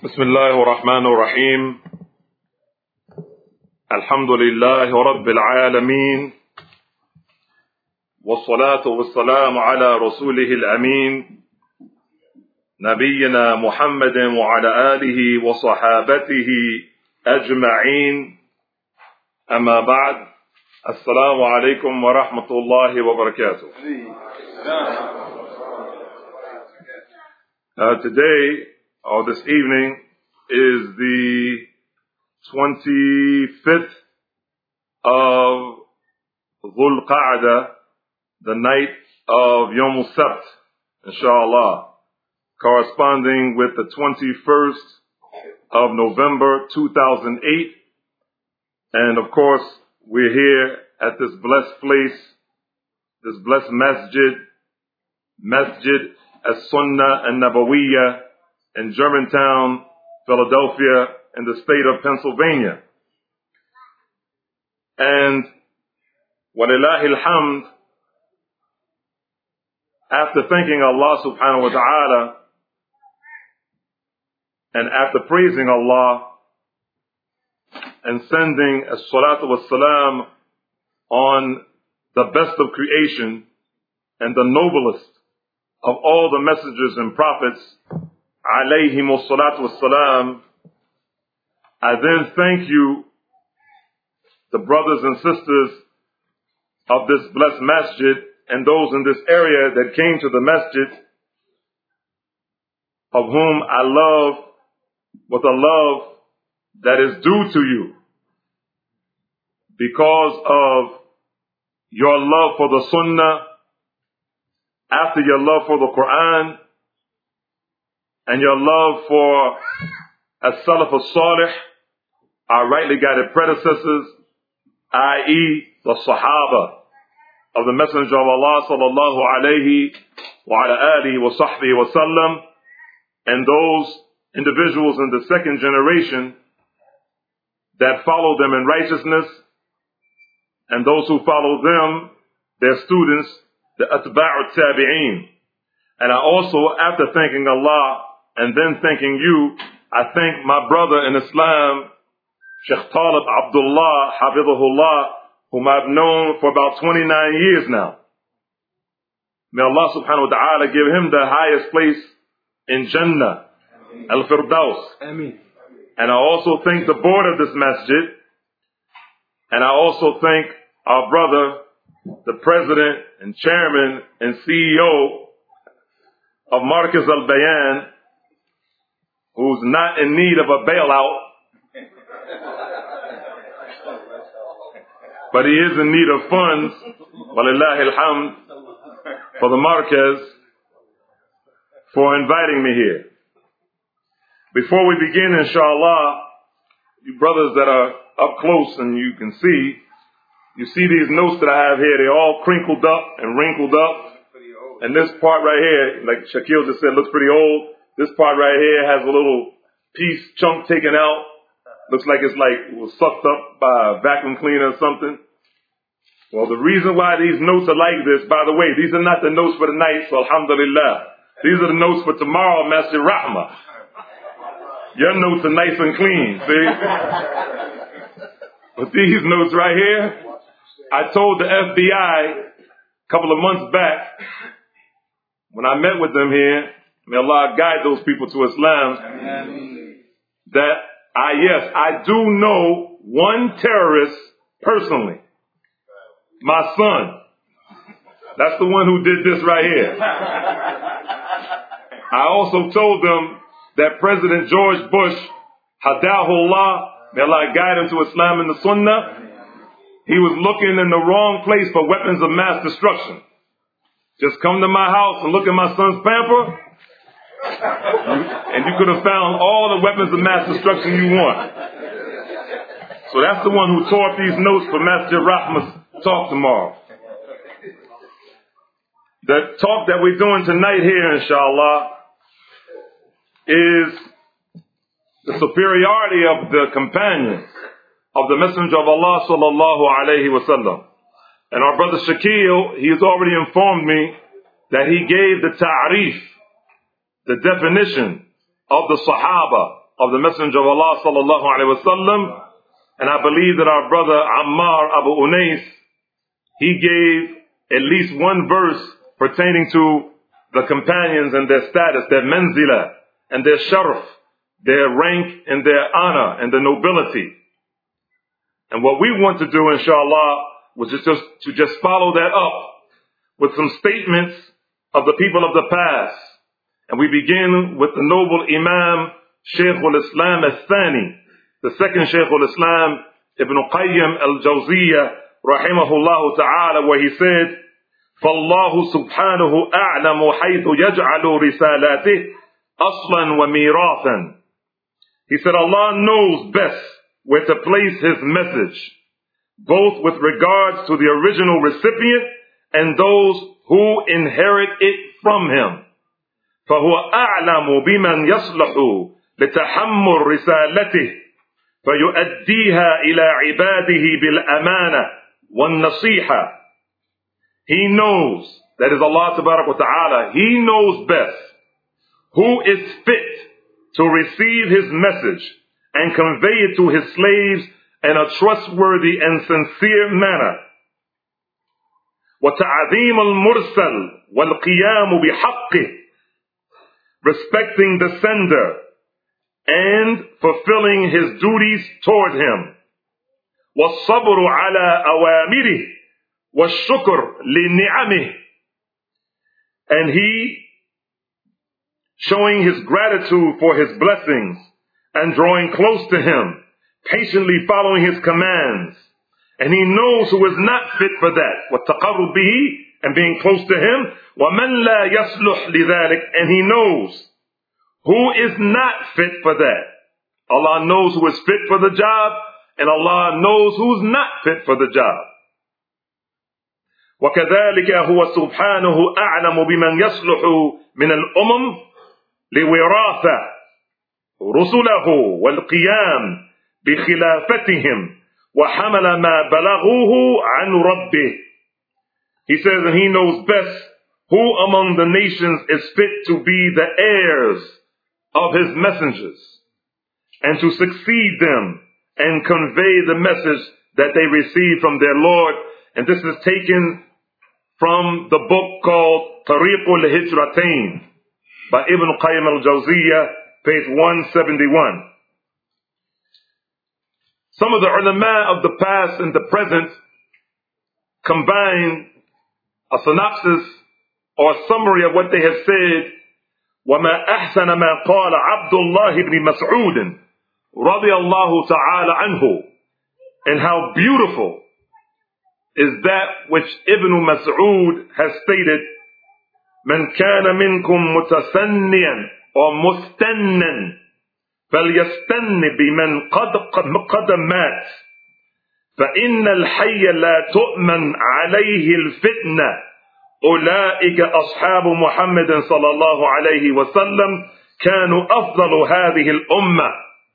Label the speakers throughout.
Speaker 1: بسم الله الرحمن الرحيم الحمد لله رب العالمين والصلاة والسلام على رسوله الأمين نبينا محمد وعلى آله وصحابته أجمعين أما بعد السلام عليكم ورحمة الله وبركاته. Today, or this evening, is the 25th of Dhul Qa'dah, the night of Yawm al-Sabt, inshallah, corresponding with the 21st of November 2008. And of course, we're here at this blessed place, this blessed Masjid As-Sunnah An-Nabawiyya in Germantown, Philadelphia, in the state of Pennsylvania. And walillahi alhamd, after thanking Allah subhanahu wa ta'ala and after praising Allah and sending as-salatu was-salam on the best of creation and the noblest of all the messengers and prophets, alayhimus salatu was-salam, I then thank you, the brothers and sisters of this blessed masjid and those in this area that came to the masjid, of whom I love with a love that is due to you because of your love for the sunnah, after your love for the Quran, and your love for as-salaf as-salih, our rightly guided predecessors, i.e. the Sahaba of the Messenger of Allah sallallahu alayhi wa ala alihi wa sahbihi wa sallam, and those individuals in the second generation that follow them in righteousness, and those who follow them, their students, the atba'u tabi'een. And I also, after thanking Allah and then thanking you, I thank my brother in Islam, Sheikh Talib Abdullah, Hafidhahullah, whom I've known for about 29 years now. May Allah subhanahu wa ta'ala give him the highest place in Jannah, Al-Firdaus.
Speaker 2: Ameen.
Speaker 1: And I also thank the board of this masjid, and I also thank our brother, the president and chairman and CEO of Markaz Al-Bayan, who's not in need of a bailout, but he is in need of funds, walillahi alhamd, for the Markaz, for inviting me here. Before we begin, inshallah, you brothers that are up close and you can see, you see these notes that I have here, they're all crinkled up and wrinkled up. And this part right here, like Shaquille just said, looks pretty old. This part right here has a little chunk taken out. Looks like it was sucked up by a vacuum cleaner or something. Well, the reason why these notes are like this, by the way, these are not the notes for tonight, so alhamdulillah. These are the notes for tomorrow, Masjid Rahmah. Your notes are nice and clean, see? But these notes right here, I told the FBI a couple of months back, when I met with them here, may Allah guide those people to Islam, that I do know one terrorist personally. My son. That's the one who did this right here. I also told them that President George Bush, Hadahullah, may Allah guide him to Islam and the Sunnah, he was looking in the wrong place for weapons of mass destruction. Just come to my house and look at my son's pamper, and you could have found all the weapons of mass destruction you want. So that's the one who tore up these notes for Masjid Rahmah's talk tomorrow. The talk that we're doing tonight here, inshallah, is the superiority of the companions of the Messenger of Allah sallallahu alayhi wa sallam. And our brother Shaquille, he has already informed me that he gave the ta'rif, the definition of the Sahaba, of the Messenger of Allah sallallahu alaihi wasallam, and I believe that our brother Ammar Abu Unais, he gave at least one verse pertaining to the companions and their status, their manzila and their sharaf, their rank and their honor and their nobility. And what we want to do, inshallah, was to just follow that up with some statements of the people of the past. And we begin with the noble Imam Shaykh al-Islam al-Thani, the second Shaykh al-Islam, Ibn Qayyim al-Jawziyah, rahimahullah ta'ala, where he said, فَاللَّهُ سُبْحَانَهُ أَعْلَمُ حَيْثُ يَجْعَلُ رِسَالَاتِهِ أَصْلًا وَمِيرَاثًا. He said, Allah knows best where to place His message, both with regards to the original recipient and those who inherit it from Him. فَهُوَ أَعْلَمُ بِمَنْ يَصْلُحُ لِتَحَمُّلِ رِسَالَتِهِ فَيُؤَدِّيهَا إِلَى عِبَادِهِ بِالْأَمَانَةِ وَالنَّصِيحَةِ. He knows, that is Allah Tabarak wa Ta'ala, He knows best who is fit to receive His message and convey it to His slaves in a trustworthy and sincere manner. وَتَعْظِيمَ الْمُرْسَلِ وَالْقِيَامُ بِحَقِّهِ, respecting the sender and fulfilling his duties toward him. وَالصَّبْرُ عَلَى أَوَامِرِهِ وَالشُّكْرُ لِنِعَمِهِ, and he showing his gratitude for his blessings and drawing close to him, patiently following his commands. And he knows who is not fit for that. وَالتَّقَرُّبْ بِهِ, and being close to him. وَمَنْ لَا يَصْلُحْ لِذَلِكَ, and he knows who is not fit for that. Allah knows who is fit for the job, and Allah knows who's not fit for the job. وَكَذَلِكَ هُوَ سُبْحَانَهُ أَعْلَمُ بِمَنْ يَصْلُحُ مِنَ الْأُمَمِ لِوِرَاثَةِ رُسُلَهُ وَالْقِيَامِ بِخِلَافَتِهِمْ وَحَمَلَ مَا بَلَغُوهُ عَنْ رَبِّهِ. He says that He knows best who among the nations is fit to be the heirs of His messengers and to succeed them and convey the message that they receive from their Lord. And this is taken from the book called Tariqul Hijratain by Ibn Qayyim al-Jawziyah, page 171. Some of the ulama of the past and the present combine a synopsis or a summary of what they have said. وَمَا أَحْسَنَ مَا قَالَ عَبْدُ اللَّهِ بْنِ مَسْعُودٍ رَضِيَ اللَّهُ تَعَالَى عَنْهُ, and how beautiful is that which Ibn Mas'ud has stated, مَنْ كَانَ مِنْكُمْ مُتَسَنِّيًا or مُسْتَنًّا فَلْيَسْتَنِّ بِمَنْ قَدْ مَاتَ فَإِنَّ الْحَيَّ لَا تُؤْمَنْ عَلَيْهِ الْفِتْنَةِ أُولَئِكَ أَصْحَابُ مُحَمَّدٍ صلى الله عليه وسلم كانوا أفضل هذه الأمة.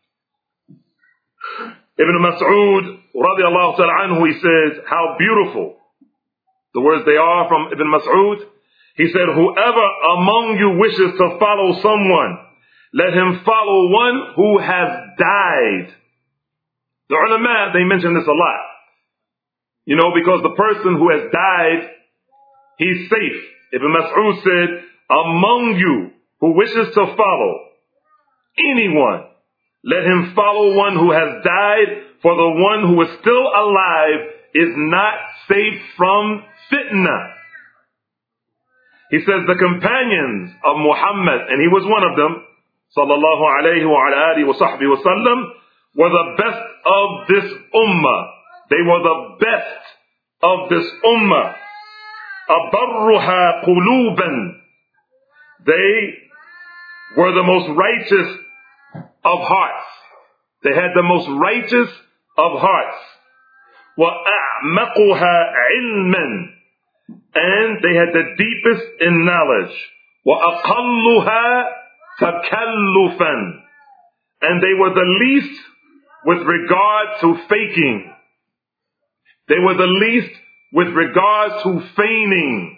Speaker 1: Ibn Mas'ud radiallahu ta'ala anhu, he says, how beautiful the words they are from Ibn Mas'ud. He said, whoever among you wishes to follow someone, let him follow one who has died. The ulama, they mention this a lot. You know, because the person who has died, he's safe. Ibn Mas'ud said, among you who wishes to follow anyone, let him follow one who has died, for the one who is still alive is not safe from fitna. He says the companions of Muhammad, and he was one of them, sallallahu alayhi wa ala alihi wa sahbihi wa sallam, were the best of this ummah. They were the best of this ummah. أَبَرُّهَا قُلُوبًا. They were the most righteous of hearts. They had the most righteous of hearts. وَأَعْمَقُهَا عِلْمًا. And they had the deepest in knowledge. وَأَقَلُّهَا تَكَلُّفًا. And they were the least with regard to faking. They were the least with regard to feigning.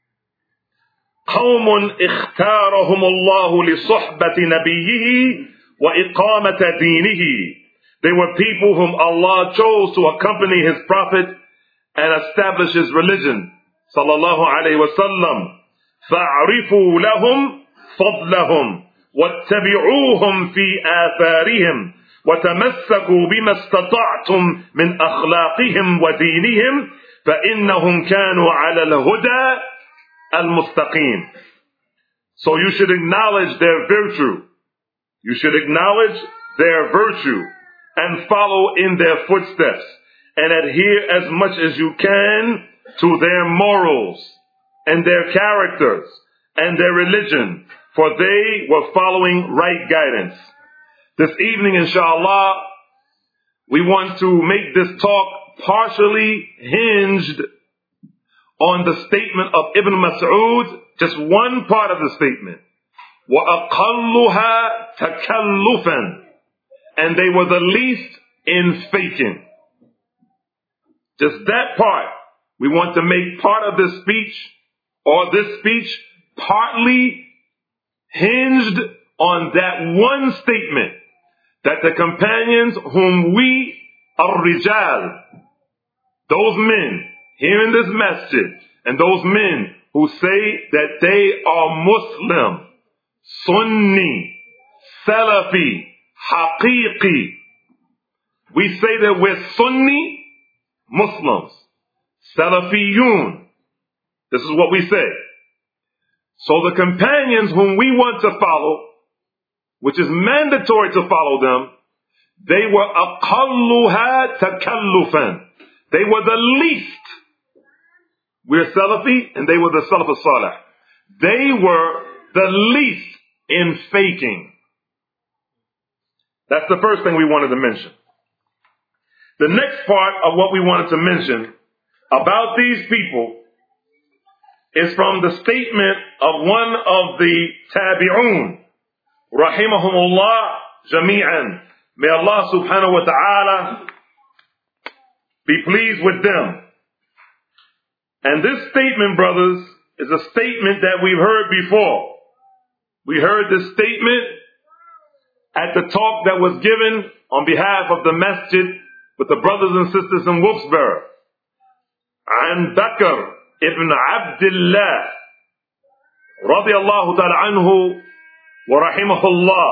Speaker 1: قوم اختارهم الله لصحبة نبيه وإقامة دينه. They were people whom Allah chose to accompany His Prophet and establish His religion. Sallallahu alayhi wa sallam. فَاعْرِفُوا لَهُمْ فَضْلَهُمْ وَاتَّبِعُوهُمْ فِي آثَارِهِمْ وَتَمَسَّكُوا بِمَا اسْتَطَعْتُمْ مِنْ أَخْلَاقِهِمْ وَدِينِهِمْ فَإِنَّهُمْ كَانُوا عَلَى الْهُدَى الْمُسْتَقِيمِ. So you should acknowledge their virtue. You should acknowledge their virtue and follow in their footsteps and adhere as much as you can to their morals and their characters and their religion, for they were following right guidance. This evening, inshallah, we want to make this talk partially hinged on the statement of Ibn Mas'ud, just one part of the statement. وَأَقَلُّهَا تَكَلُّفًا. And they were the least in faking. Just that part. We want to make part of this speech, or this speech, partly hinged on that one statement, that the companions whom we, ar-rijal, those men here in this masjid, and those men who say that they are Muslim, Sunni, Salafi, Haqiqi. We say that we're Sunni Muslims, Salafiyun. This is what we say. So the companions whom we want to follow, which is mandatory to follow them, they were aqalluha takallufan. They were the least. We're Salafi and they were the Salaf as-Salih. They were the least in faking. That's the first thing we wanted to mention. The next part of what we wanted to mention about these people is from the statement of one of the tabi'un, rahimahumullah jami'an. May Allah subhanahu wa ta'ala be pleased with them. And this statement, brothers, is a statement that we've heard before. We heard this statement at the talk that was given on behalf of the masjid with the brothers and sisters in Wolfsburg. An Bakr ibn Abdullah radiyallahu ta'ala anhu wa rahimahullah.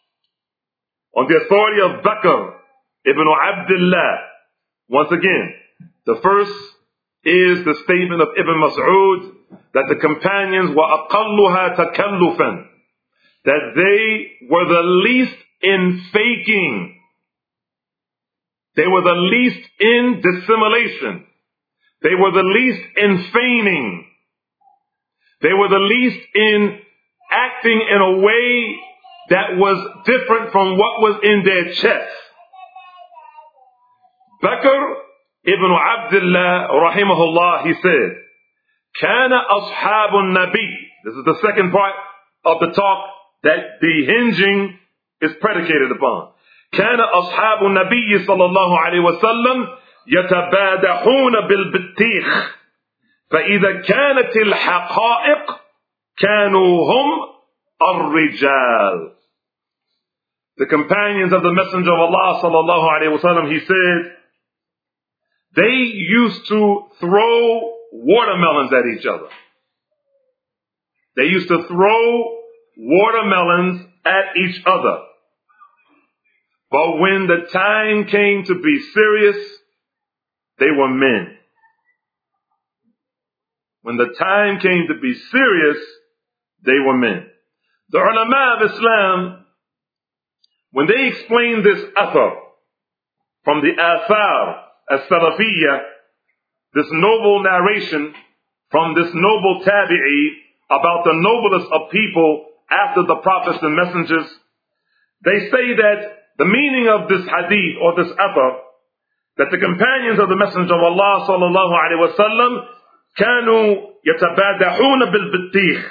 Speaker 1: On the authority of Bakr ibn Abdullah. Once again, the first is the statement of Ibn Mas'ud that the companions were aqalluha takallufan, that they were the least in faking. They were the least in dissimulation. They were the least in feigning. They were the least in acting in a way that was different from what was in their chest. Bakr ibn Abdullah rahimahullah, he said, كان أصحاب النبي. This is the second part of the talk that the hinging is predicated upon. كان أصحاب النبي صلى الله عليه وسلم يتبادحون بالبطيخ فإذا كانت الحقائق كانوا هم الرجال. The companions of the Messenger of Allah صلى الله عليه وسلم, he said, they used to throw watermelons at each other. They used to throw watermelons at each other. But when the time came to be serious, they were men. When the time came to be serious, they were men. The ulama of Islam, when they explain this athar from the athar as-salafiyya, this noble narration from this noble tabi'i about the noblest of people after the prophets and messengers, they say that the meaning of this hadith or this athar, that the companions of the Messenger of Allah sallallahu alaihi wasallam كانوا يتبادحون بالبطيخ.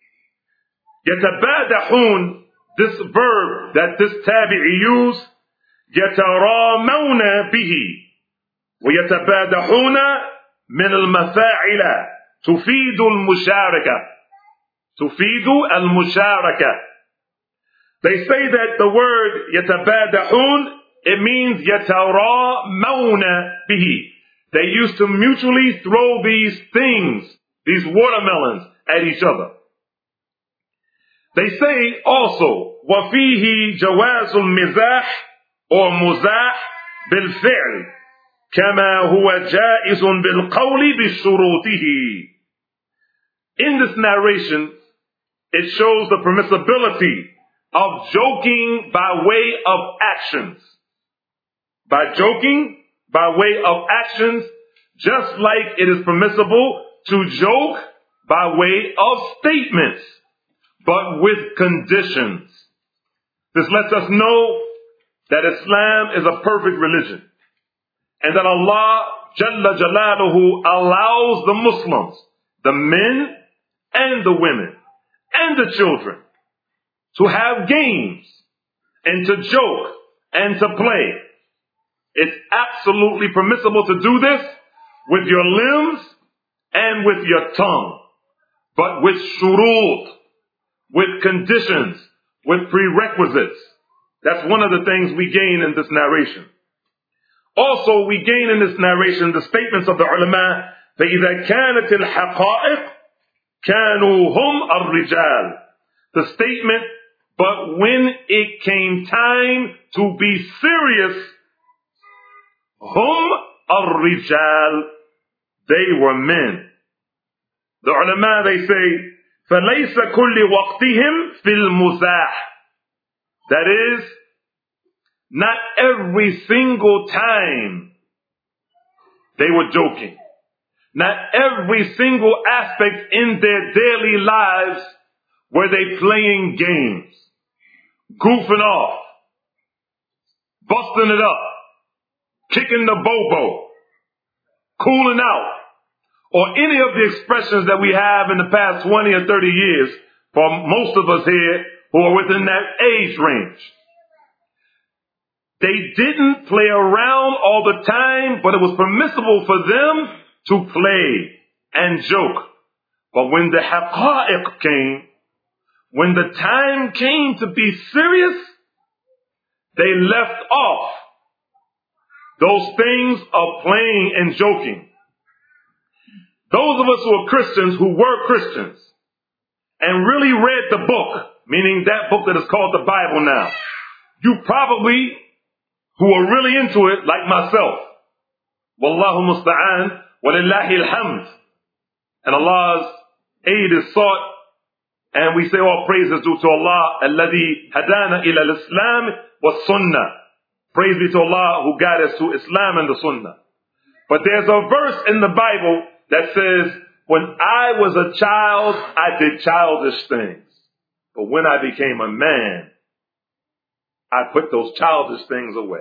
Speaker 1: يتبادحون, this verb that this tabi'i used, يترامون به. ويتبادحون من المفاعل تفيد المشاركة. تفيد المشاركة. They say that the word yatabadahun, it means yataramawna bihi. They used to mutually throw these things, these watermelons, at each other. They say also, وَفِيهِ جَوَازُ الْمِزَاحِ or مُزَاحِ بِالْفِعْلِ كَمَا هُوَ جَائِزٌ بِالْقَوْلِ بِشُرُوطِهِ. In this narration, it shows the permissibility of joking by way of actions. By joking by way of actions, just like it is permissible to joke by way of statements, but with conditions. This lets us know that Islam is a perfect religion, and that Allah Jalla Jalaluhu allows the Muslims, the men and the women and the children, to have games and to joke and to play. It's absolutely permissible to do this with your limbs and with your tongue, but with shurut, with conditions, with prerequisites. That's one of the things we gain in this narration. Also, we gain in this narration the statements of the ulama, فَإِذَا كَانَتِ الْحَقَائِقِ كَانُوا هُمْ الرِّجَالِ. The statement, but when it came time to be serious, hum الرِّجَالِ, they were men. The ulama, they say, فَلَيْسَ كُلِّ وَقْتِهِمْ فِي الْمُزَاحِ. That is, not every single time they were joking. Not every single aspect in their daily lives were they playing games, goofing off, busting it up, kicking the bobo, cooling out, or any of the expressions that we have in the past 20 or 30 years for most of us here who are within that age range. They didn't play around all the time, but it was permissible for them to play and joke. But when the haqa'iq came, when the time came to be serious, they left off those things of playing and joking. Those of us who are Christians, who were Christians, and really read the book, meaning that book that is called the Bible now, you probably, who are really into it, like myself, wallahu musta'an, walillahi alhamd, and Allah's aid is sought, and we say all praise is due to Allah, alladhi hadana ila al-islam wa sunnah. Praise be to Allah who guided us to Islam and the Sunnah. But there's a verse in the Bible that says, when I was a child, I did childish things. But when I became a man, I put those childish things away.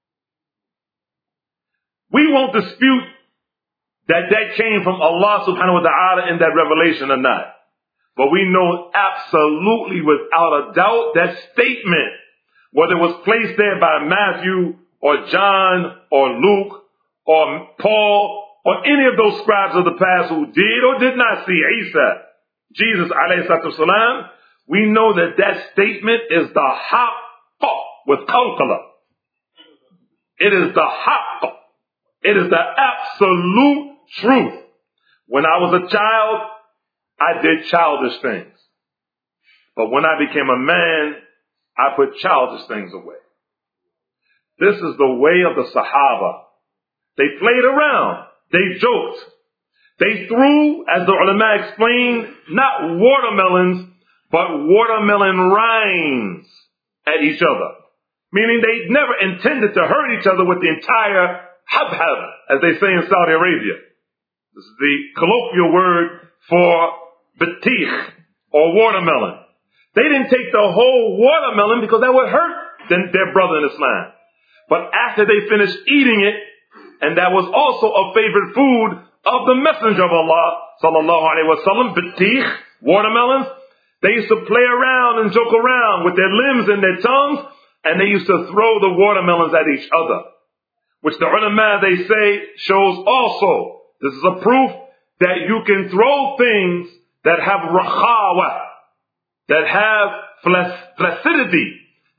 Speaker 1: We won't dispute that that came from Allah subhanahu wa ta'ala in that revelation or not. But we know absolutely without a doubt that statement, whether it was placed there by Matthew or John or Luke or Paul or any of those scribes of the past who did or did not see Isa, Jesus alayhi salatu wasalam, we know that that statement is the haqq with qalqala. It is the haqq. It is the absolute truth. When I was a child, I did childish things. But when I became a man, I put childish things away. This is the way of the Sahaba. They played around. They joked. They threw, as the ulama explained, not watermelons, but watermelon rinds at each other. Meaning they never intended to hurt each other with the entire habhab, as they say in Saudi Arabia. This is the colloquial word for batikh, or watermelon. They didn't take the whole watermelon because that would hurt their brother in Islam. But after they finished eating it, and that was also a favorite food of the Messenger of Allah, sallallahu alaihi wasallam, batikh, watermelons, they used to play around and joke around with their limbs and their tongues, and they used to throw the watermelons at each other. Which the ulama, they say, shows also, this is a proof that you can throw things that have rakhawa, that have flaccidity,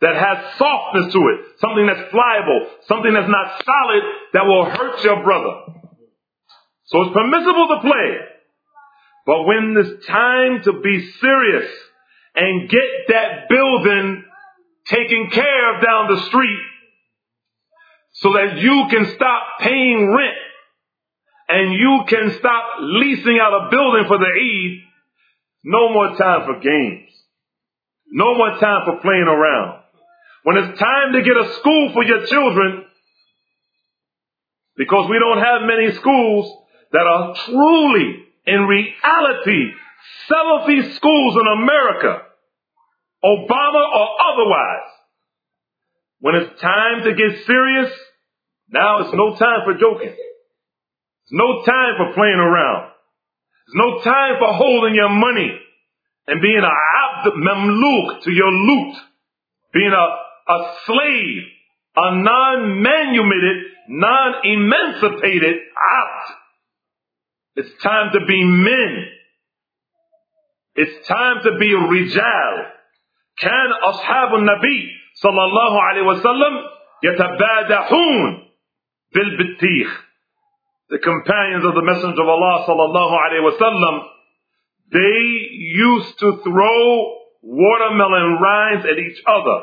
Speaker 1: that has softness to it, something that's pliable, something that's not solid that will hurt your brother. So it's permissible to play. But when it's time to be serious and get that building taken care of down the street so that you can stop paying rent and you can stop leasing out a building for the Eid, no more time for games. No more time for playing around. When it's time to get a school for your children, because we don't have many schools that are truly, in reality, Salafi schools in America, Obama or otherwise. When it's time to get serious, now it's no time for joking. It's no time for playing around. There's no time for holding your money and being a abd mamluk to your loot, being a slave, a non-manumitted, non-emancipated abd. It's time to be men. It's time to be rijal. كان أصحاب النبي صلى الله عليه وسلم يتبادحون بالبطيخ. The companions of the Messenger of Allah صلى الله عليه وسلم, they used to throw watermelon rinds at each other.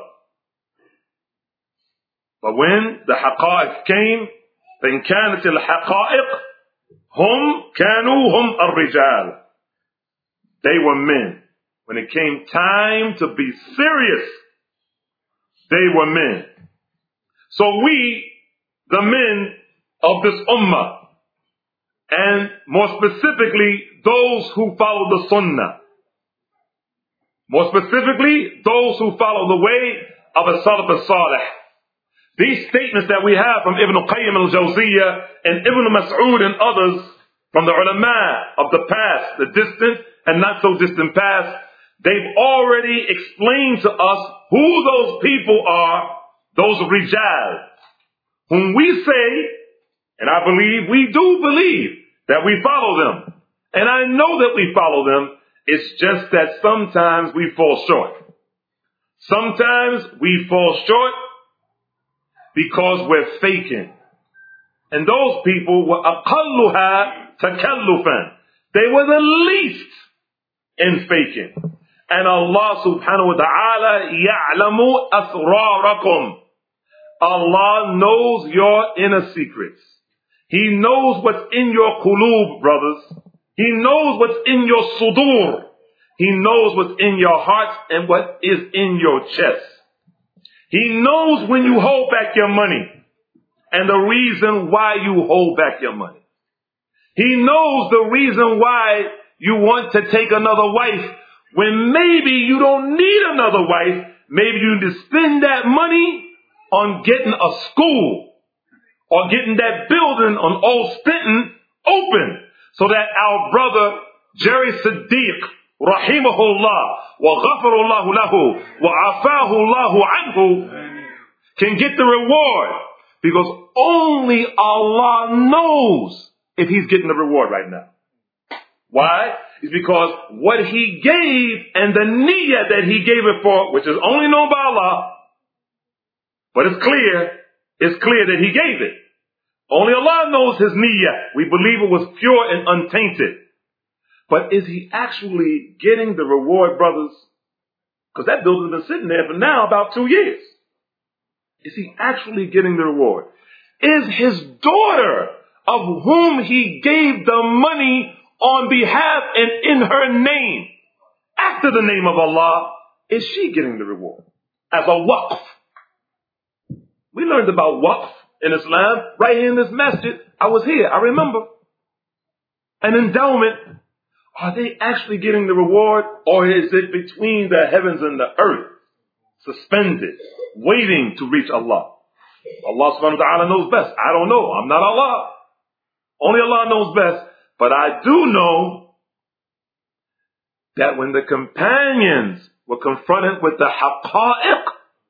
Speaker 1: But when the haqa'iq came, فإن كانت الحقائق هم الرجال. They were men. When it came time to be serious, they were men. So we, the men of this ummah, and more specifically, those who follow the sunnah, more specifically, those who follow the way of as-salaf as-salih, these statements that we have from Ibn Qayyim al-Jawziyah and Ibn Mas'ud and others from the ulama of the past, the distant and not so distant past, they've already explained to us who those people are, those rijal, whom we say, and I believe, we do believe that we follow them. And I know that we follow them. It's just that sometimes we fall short. Sometimes we fall short because we're faking. And those people were aqalluha takallufan. They were the least in faking. And Allah subhanahu wa ta'ala ya'lamu asrarakum. Allah knows your inner secrets. He knows what's in your qulub, brothers. He knows what's in your sudur. He knows what's in your heart and what is in your chest. He knows when you hold back your money and the reason why you hold back your money. He knows the reason why you want to take another wife when maybe you don't need another wife. Maybe you need to spend that money on getting a school or getting that building on Old Stenton open so that our brother Jerry Siddiq, rahimahullah, wa ghafarullahu lahu, wa afahu Allahu anhu, can get the reward. Because only Allah knows if he's getting the reward right now. Why? It's because what he gave and the niyyah that he gave it for, which is only known by Allah, but it's clear that he gave it. Only Allah knows his niyyah. We believe it was pure and untainted. But is he actually getting the reward, brothers? Because that building's been sitting there for now about 2 years. Is he actually getting the reward? Is his daughter, of whom he gave the money on behalf and in her name, after the name of Allah, is she getting the reward? As a waqf. We learned about waqf in Islam right here in this masjid. I was here, I remember. An endowment. Are they actually getting the reward, or is it between the heavens and the earth, suspended, waiting to reach Allah? Allah subhanahu wa ta'ala knows best. I don't know. I'm not Allah. Only Allah knows best. But I do know that when the companions were confronted with the haqa'iq,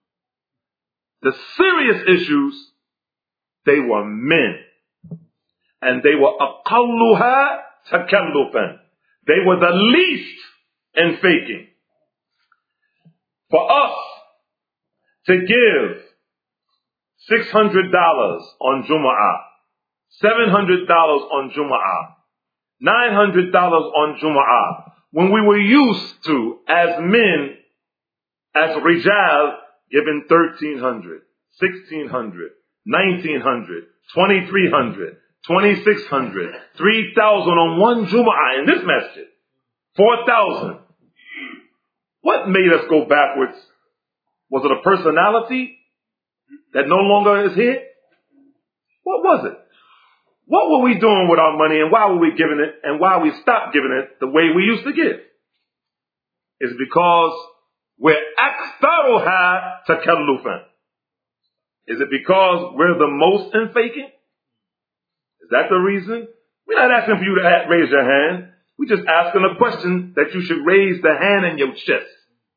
Speaker 1: the serious issues, they were men. And they were aqalluha takallufan. They were the least in faking. For us, to give $600 on Jumu'ah, $700 on Jumu'ah, $900 on Jumu'ah, when we were used to, as men, as Rijal, giving $1,300, $1,600, $1,900, $2,300, $2,600, $3,000 on one Jumu'ah in this masjid, $4,000. What made us go backwards? Was it a personality that no longer is here? What was it? What were we doing with our money, and why were we giving it, and why we stopped giving it the way we used to give? It's because we're aktharuha takallufan. Is it because we're the most in faking? Is that the reason? We're not asking for you to raise your hand. We're just asking a question that you should raise the hand in your chest.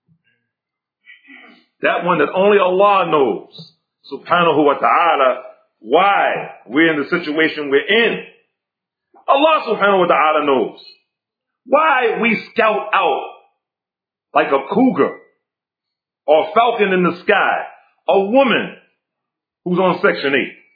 Speaker 1: That one that only Allah knows, subhanahu wa ta'ala, why we're in the situation we're in. Allah subhanahu wa ta'ala knows why we scout out like a cougar or falcon in the sky, a woman who's on Section 8,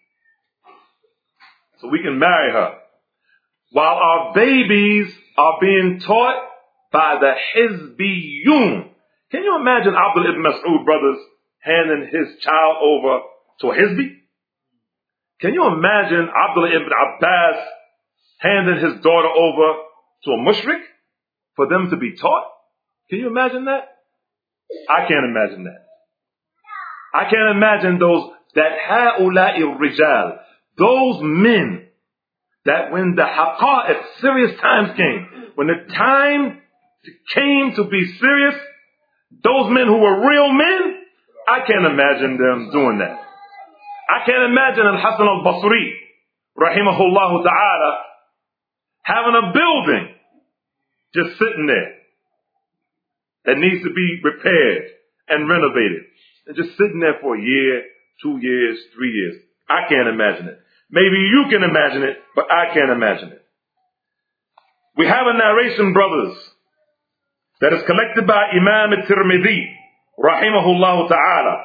Speaker 1: so we can marry her, while our babies are being taught by the Hizbiyun. Can you imagine Abdullah ibn Mas'ud, brothers, handing his child over to a Hizbi? Can you imagine Abdullah ibn Abbas handing his daughter over to a mushrik for them to be taught? Can you imagine that? I can't imagine that. I can't imagine that ha'ula'i rijal, those men, that when the haqa'iq, serious times came, when the time came to be serious, those men who were real men, I can't imagine them doing that. I can't imagine Al-Hasan al-Basri, rahimahullah ta'ala, having a building just sitting there that needs to be repaired and renovated, and just sitting there for a year, 2 years, 3 years. I can't imagine it. Maybe you can imagine it, but I can't imagine it. We have a narration, brothers, that is collected by Imam al-Tirmidhi, rahimahullah ta'ala,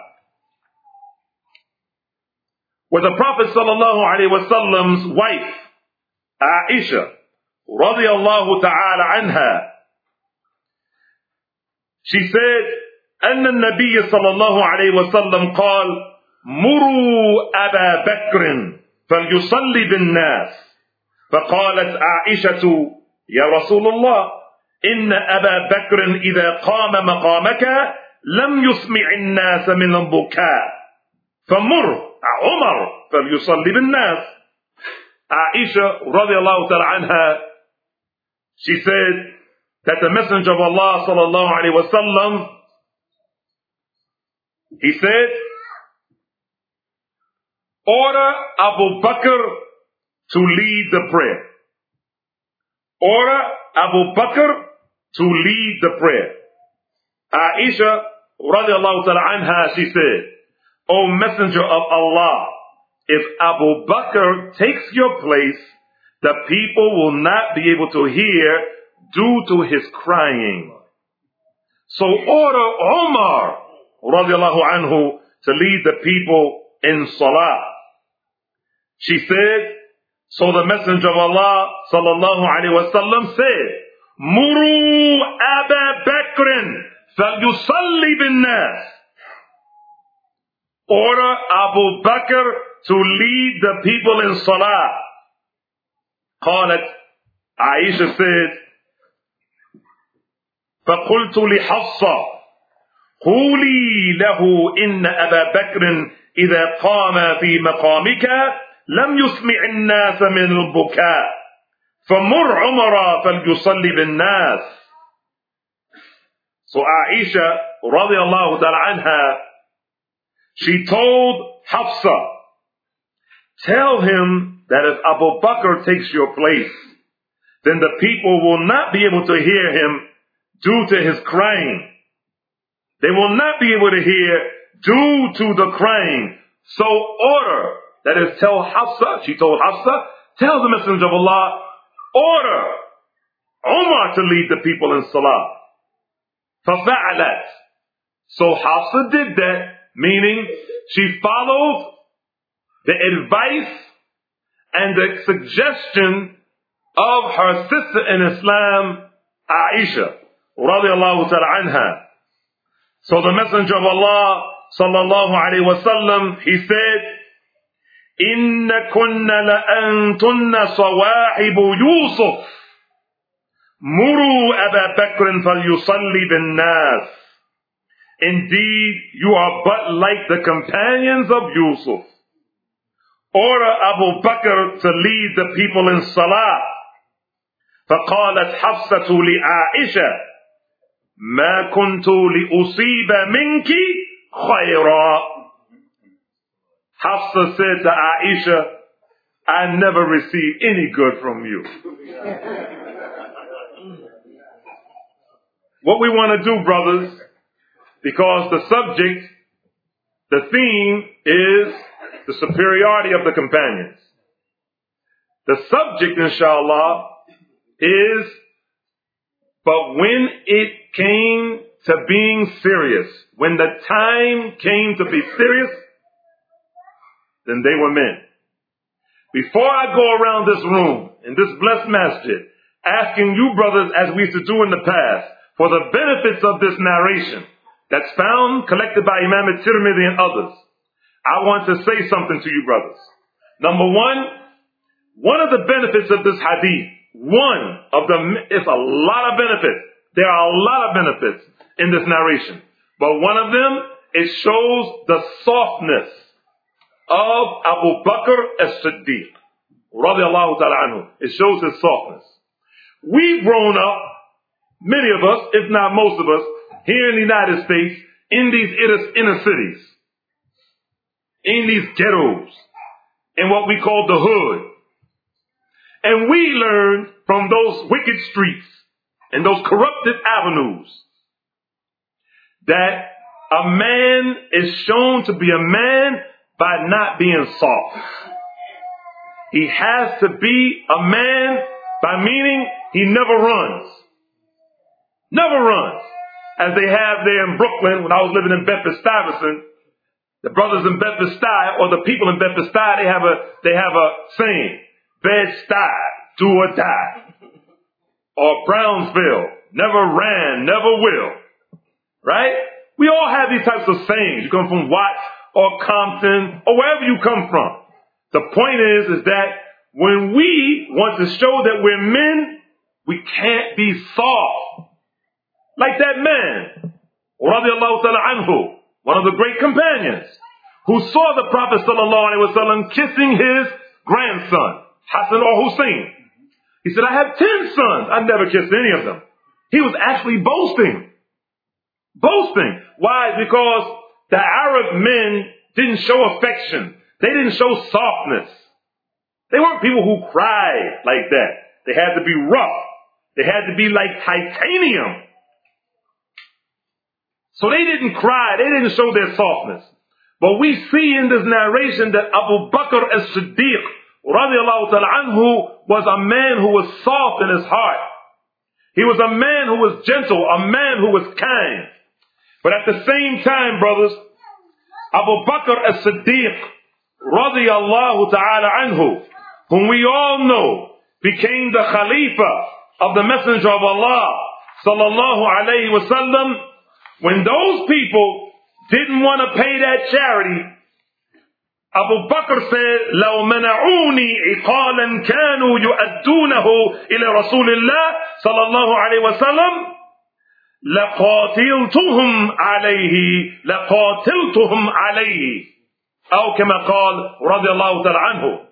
Speaker 1: where the Prophet sallallahu alaihi wasallam's wife, Aisha, radiyallahu ta'ala anha, she said, أن النبي صلى الله عليه وسلم قال مروا أبا بكر فليصلي بالناس. فقالت عائشة يا رسول الله إن أبا بكر إذا قام مقامك لم يسمع الناس من البكاء فمر عمر فليصلي بالناس. Aisha radiallahu ta'ala anha, she said that the Messenger of Allah sallallahu alaihi wasallam, he said, order Abu Bakr to lead the prayer. Order Abu Bakr to lead the prayer. Aisha radiallahu ta'ala anha, she said, O Messenger of Allah, if Abu Bakr takes your place, the people will not be able to hear due to his crying. So order Umar radiallahu anhu to lead the people in salah. She said, so the Messenger of Allah sallallahu alaihi wasallam said, Muru Aba Bakrin falyusalli bin nas. Order Abu Bakr to lead the people in salah. قالت, Aisha said, فقلت لحفصة قولي له إن أبا بكر إذا قام في مقامك لم يسمع الناس من البكاء فمر عمر فليصلي بالناس. So Aisha radiallahu ta'ala anha, she told Hafsa, tell him that if Abu Bakr takes your place, then the people will not be able to hear him due to his crying. They will not be able to hear due to the crying. So order, that is, tell Hafsa, she told Hafsa, tell the Messenger of Allah, order Umar to lead the people in salah. فَفَعَلَتْ. So Hafsa did that, meaning she followed the advice and the suggestion of her sister in Islam, Aisha, radiallahu ta'ala anha. So the Messenger of Allah, sallallahu alayhi wa sallam, he said, إِنَّكُنَّ لَأَنْتُنَّ صَوَاحِبُ يُوسُفَ مُرُوا أَبَا بَكْرٍ فَلْيُصَلِّ بِالنَّاسِ. Indeed, you are but like the companions of Yusuf. Order Abu Bakr to lead the people in Salah. فقالت حفصة لعائشة ما كنت لأصيب منك خيرا. Hafsa said to Aisha, I never received any good from you. What we want to do, brothers, because the subject, the theme is the superiority of the companions. The subject, inshallah, is, but when it came to being serious, when the time came to be serious, then they were men. Before I go around this room, in this blessed masjid, asking you brothers, as we used to do in the past, for the benefits of this narration that's found, collected by Imam al-Tirmidhi and others, I want to say something to you brothers. Number one of the benefits of this hadith, it's a lot of benefits. There are a lot of benefits in this narration. But one of them, it shows the softness of Abu Bakr as-Siddiq, radiallahu ta'ala anhu. It shows his softness. We've grown up, many of us, if not most of us, here in the United States, in these inner cities, in these ghettos, in what we call the hood. And we learned from those wicked streets and those corrupted avenues that a man is shown to be a man by not being soft. He has to be a man by meaning he never runs. Never runs. As they have there in Brooklyn, when I was living in Bedford-Stuyvesant, the brothers in Bedford-Stuy, or the people in Bedford-Stuy, they have a saying, Bed-Stuy, do or die. Or Brownsville, never ran, never will. Right? We all have these types of sayings. You come from Watts or Compton or wherever you come from. The point is that when we want to show that we're men, we can't be soft. Like that man, radiallahu ta'ala anhu, one of the great companions, who saw the Prophet sallallahu alaihi wasallam kissing his grandson, Hassan or Hussein. He said, I have 10 sons. I never kissed any of them. He was actually boasting. Boasting. Why? Because the Arab men didn't show affection. They didn't show softness. They weren't people who cried like that. They had to be rough. They had to be like titanium. So they didn't cry. They didn't show their softness. But we see in this narration that Abu Bakr as-Siddiq, radiallahu ta'ala anhu, was a man who was soft in his heart. He was a man who was gentle, a man who was kind. But at the same time, brothers, Abu Bakr as-Siddiq, radiallahu ta'ala anhu, whom we all know became the Khalifa of the Messenger of Allah, sallallahu alayhi wa sallam, when those people didn't want to pay that charity, Abu Bakr said, لو منعوني عقالا كانوا يؤدونه إلى رسول الله صلى الله عليه وسلم لقاتلتهم عليه أو كما قال رضي الله تعالى عنه.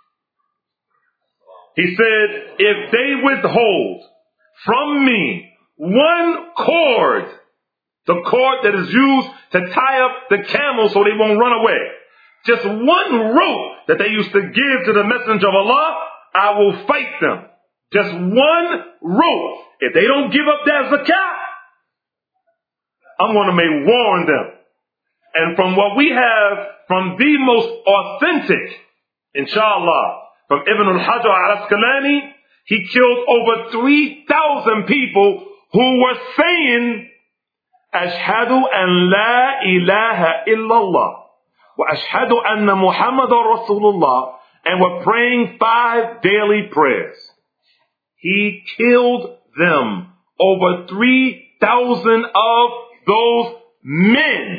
Speaker 1: He said, if they withhold from me one cord, the cord that is used to tie up the camel so they won't run away, just one rope that they used to give to the Messenger of Allah, I will fight them. Just one rope. If they don't give up that zakat, I'm going to make war on them. And from what we have from the most authentic, inshallah, from Ibn al-Hajar al-Asqalani, he killed over 3,000 people who were saying, Ashhadu an la ilaha illallah wa ashhadu anna Muhammadan Rasulullah, and were praying 5 daily prayers. He killed them, over 3,000 of those men.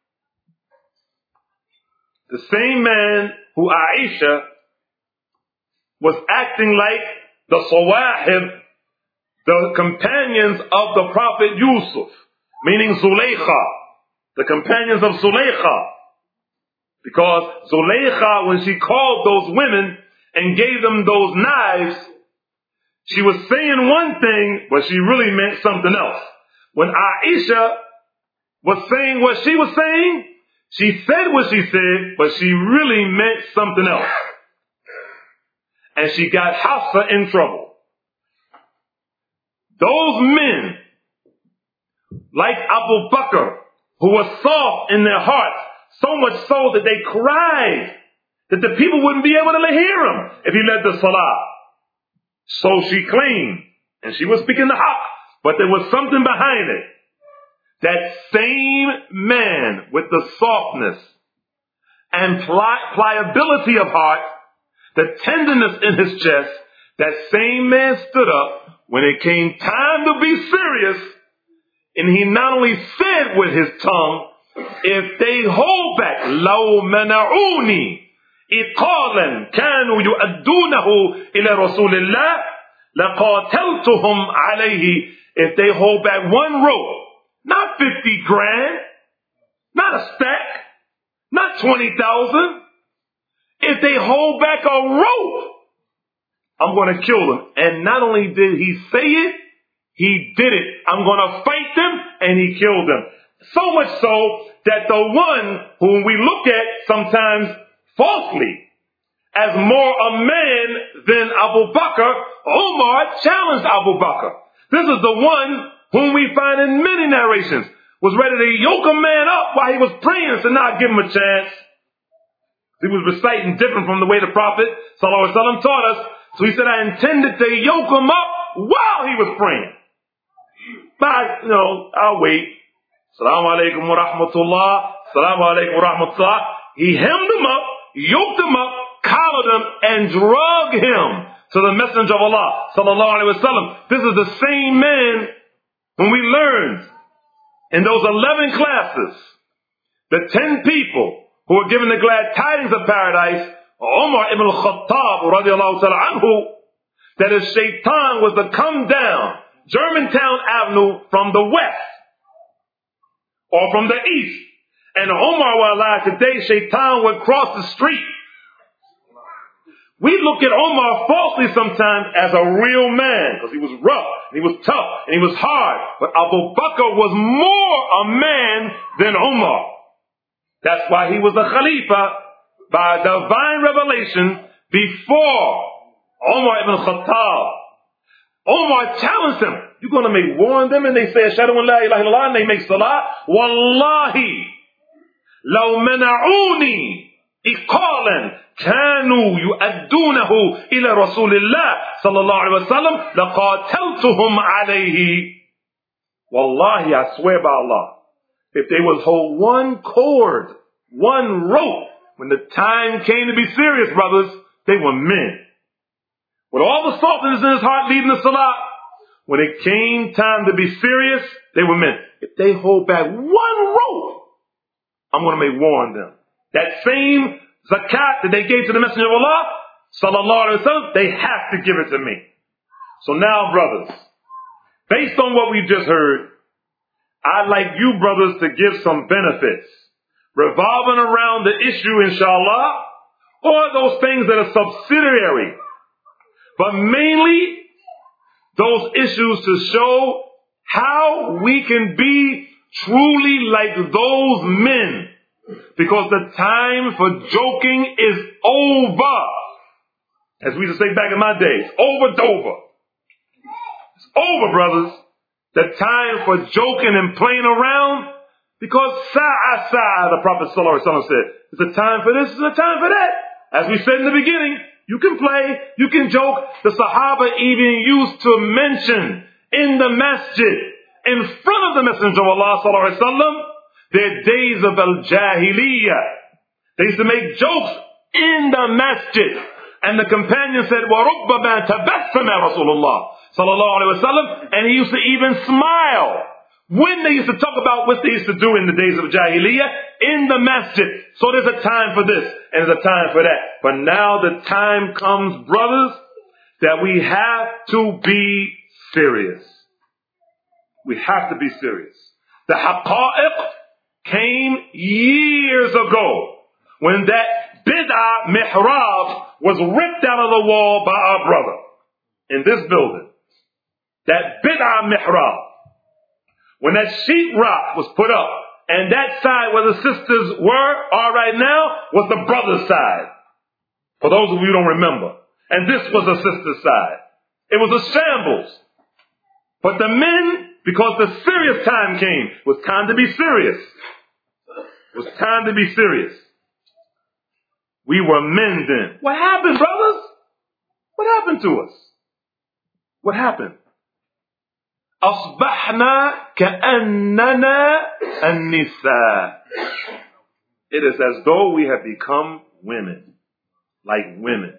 Speaker 1: The same man who Aisha was acting like the Sawahib, the companions of the Prophet Yusuf, meaning Zulaykha, the companions of Zulaykha. Because Zulaykha, when she called those women and gave them those knives, she was saying one thing, but she really meant something else. When Aisha was saying what she was saying, she said what she said, but she really meant something else. And she got Hafsa in trouble. Those men, like Abu Bakr, who was soft in their hearts, so much so that they cried that the people wouldn't be able to hear him if he led the salah. So she claimed, and she was speaking the haqq, but there was something behind it. That same man with the softness and pliability of heart, the tenderness in his chest, that same man stood up when it came time to be serious, and he not only said with his tongue, if they hold back, لَوْ مَنَعُونِي إِقَالًا كَانُوا يُؤَدُّونَهُ إِلَى رَسُولِ اللَّهِ لَقَاتَلْتُهُمْ عَلَيْهِ. If they hold back one rope, not 50 grand, not a stack, not 20,000. If they hold back a rope, I'm going to kill them. And not only did he say it, he did it. I'm going to fight them, and he killed them. So much so that the one whom we look at sometimes falsely as more a man than Abu Bakr, Umar challenged Abu Bakr. This is the one whom we find in many narrations was ready to yoke a man up while he was praying and said, "Nah, give him a chance." He was reciting different from the way the Prophet ﷺ taught us. So he said, I intended to yoke him up while he was praying. But, I'll wait. Assalamu alaikum wa rahmatullah. Assalamu alaikum wa rahmatullah. He hemmed him up, yoked him up, collared him, and drug him to the Messenger of Allah sallallahu alaihi wasallam. This is the same man when we learned in those 11 classes, the 10 people who were given the glad tidings of paradise, Umar ibn al-Khattab radiallahu ta'ala anhu, that his shaitan was to come down Germantown Avenue from the west or from the east. And Umar was alive today, shaitan would cross the street. We look at Omar falsely sometimes as a real man because he was rough, and he was tough, and he was hard. But Abu Bakr was more a man than Omar. That's why he was a Khalifa by divine revelation before Umar ibn Khattab. Omar challenged him. You're going to make war on them? And they say, Ashhadu an la ilaha illallah, and they make salah. Wallahi, law mana'uni إقالا كانوا يؤدونه إلى رسول الله صلى الله عليه وسلم لقاتلتهم عليه. Wallahi, I swear by Allah, if they would hold one cord, one rope, when the time came to be serious, brothers, they were men. With all the softness in his heart leading the salah, when it came time to be serious, they were men. If they hold back one rope, I'm going to make war on them. That same zakat that they gave to the Messenger of Allah, sallallahu alaihi wasallam, they have to give it to me. So now, brothers, based on what we just heard, I'd like you brothers to give some benefits revolving around the issue, inshallah, or those things that are subsidiary, but mainly those issues to show how we can be truly like those men. Because the time for joking is over. As we used to say back in my days, over Dover. It's over, brothers. The time for joking and playing around, because sa'a, the Prophet ﷺ said, it's a time for this, it's a time for that. As we said in the beginning, you can play, you can joke. The Sahaba even used to mention in the masjid in front of the Messenger of Allah sallallahu alaihi wasallam, their days of al-jahiliyyah. They used to make jokes in the masjid. And the companion said, وَرُبَّمَا تَبَسَّمَ رَسُولُ اللَّهِ sallallahu alaihi wasallam. And he used to even smile when they used to talk about what they used to do in the days of Jahiliyyah in the masjid. So there's a time for this and there's a time for that. But now the time comes, brothers, that we have to be serious. We have to be serious. The haqa'iq came years ago when that bid'ah mihrab was ripped out of the wall by our brother in this building. That bid'ah mihrab. When that sheetrock was put up, and that side where the sisters are right now, was the brother's side. For those of you who don't remember. And this was the sister's side. It was a shambles. But the men, because the serious time came, it was time to be serious. It was time to be serious. We were men then. What happened, brothers? What happened to us? What happened? أصبحنا كأننا النساء. It is as though we have become women. Like women.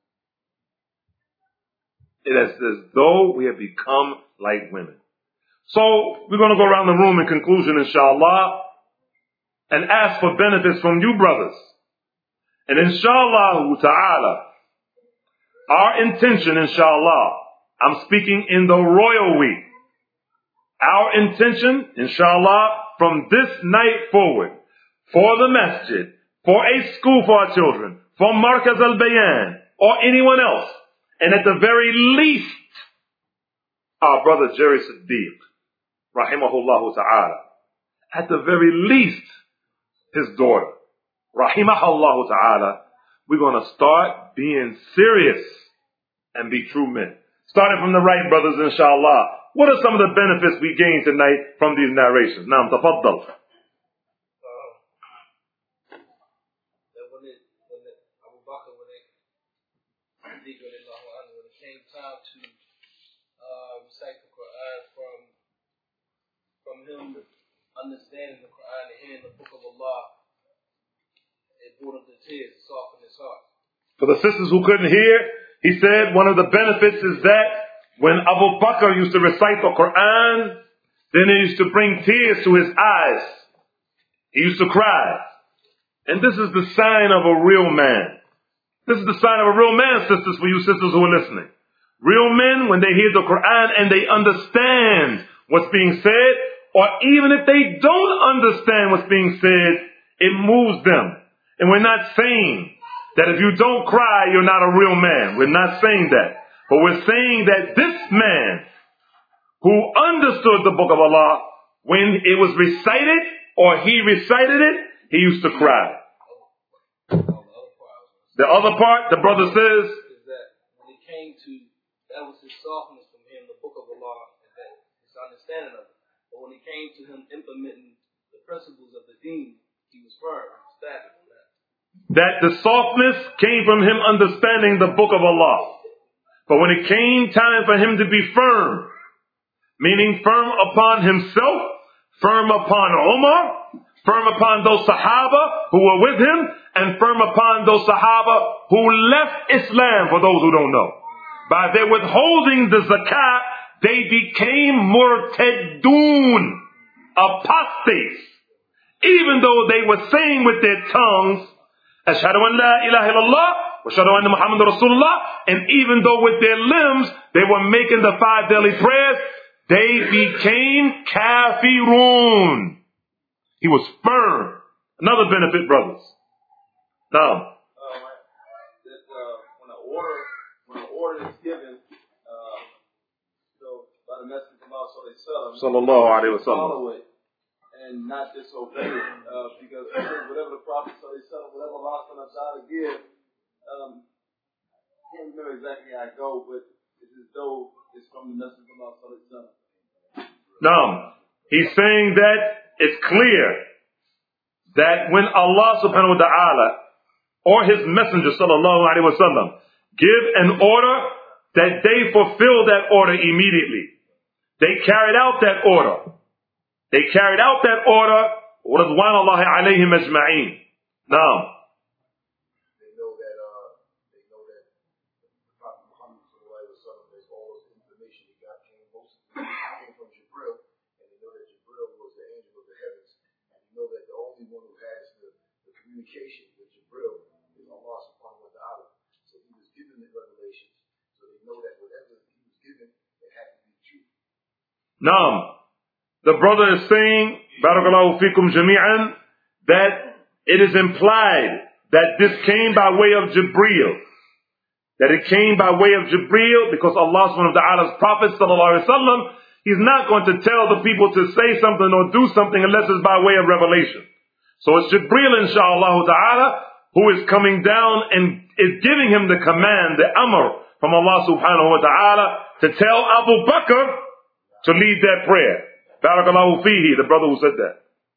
Speaker 1: It is as though we have become like women. So, we're going to go around the room in conclusion, inshallah, and ask for benefits from you brothers. And inshallah ta'ala, our intention, inshallah, I'm speaking in the royal week. Our intention, inshallah, from this night forward, for the masjid, for a school for our children, for Markaz al-Bayan, or anyone else, and at the very least, our brother Jerry Siddiq, rahimahullah ta'ala, at the very least, his daughter, rahimahullah ta'ala, we're going to start being serious and be true men. Starting from the right, brothers, inshallah. What are some of the benefits we gain tonight from these narrations? Naam, tafaddal.
Speaker 2: Abu Bakr, when it came time to recite the Quran from him understanding the Quran and hearing the book of Allah, it brought him to tears, it softened his heart.
Speaker 1: For the sisters who couldn't hear, he said one of the benefits is that when Abu Bakr used to recite the Quran, then it used to bring tears to his eyes. He used to cry. And this is the sign of a real man. This is the sign of a real man, sisters, for you sisters who are listening. Real men, when they hear the Quran and they understand what's being said, or even if they don't understand what's being said, it moves them. And we're not saying that if you don't cry, you're not a real man. We're not saying that. But we're saying that this man who understood the book of Allah, when it was recited or he recited it, he used to cry. The other part, the brother says,
Speaker 2: is that when it came to, that was his softness from hearing the book of Allah, and that his understanding of it. But when it came to him implementing the principles of the deen, he was firm, static on that.
Speaker 1: That the softness came from him understanding the book of Allah. But when it came time for him to be firm, meaning firm upon himself, firm upon Umar, firm upon those Sahaba who were with him, and firm upon those Sahaba who left Islam, for those who don't know. By their withholding the zakat, they became murtaddun, apostates. Even though they were saying with their tongues, Ashhadu an la ilaha illallah, wa ashhadu anna Muhammadur Rasulullah, and even though with their limbs they were making the 5 daily prayers, they became kafirun. He was firm. Another benefit, brothers. Now,
Speaker 3: when an order is given, so by the Messenger of Allah,
Speaker 1: sallallahu alaihi wasallam,
Speaker 3: follow it and not disobey it, because whatever the Prophet whatever Allah give, can't remember exactly how it goes, but it's as though it's from the Messenger of Allah.
Speaker 1: now he's saying that it's clear that when Allah subhanahu wa ta'ala or his messenger sallallahu alaihi wasallam give an order, that they fulfill that order immediately. They carried out that order. They carried out that order. Ridwanullahi alayhim ajma'een. Now,
Speaker 4: they know that the Prophet Muhammad sallallahu alaihi wasallam, there's all this information he got came from Jibril, and they know that Jibril was the angel of the heavens, and they know that the only one who has the communication with Jibril is Allah subhanahu wa ta'ala. So he was given the revelations, so they know that whatever he was given, it had to be true.
Speaker 1: Naam. The brother is saying, Barakallahu fikum jami'an, that it is implied that this came by way of Jibreel. That it came by way of Jibreel because Allah subhanahu wa ta'ala's Prophet sallallahu alaihi wasallam, he's not going to tell the people to say something or do something unless it's by way of revelation. So it's Jibreel inshaAllah ta'ala who is coming down and is giving him the command, the amr from Allah subhanahu wa ta'ala to tell Abu Bakr to lead that prayer. Barakallahu fihi, the brother who said that.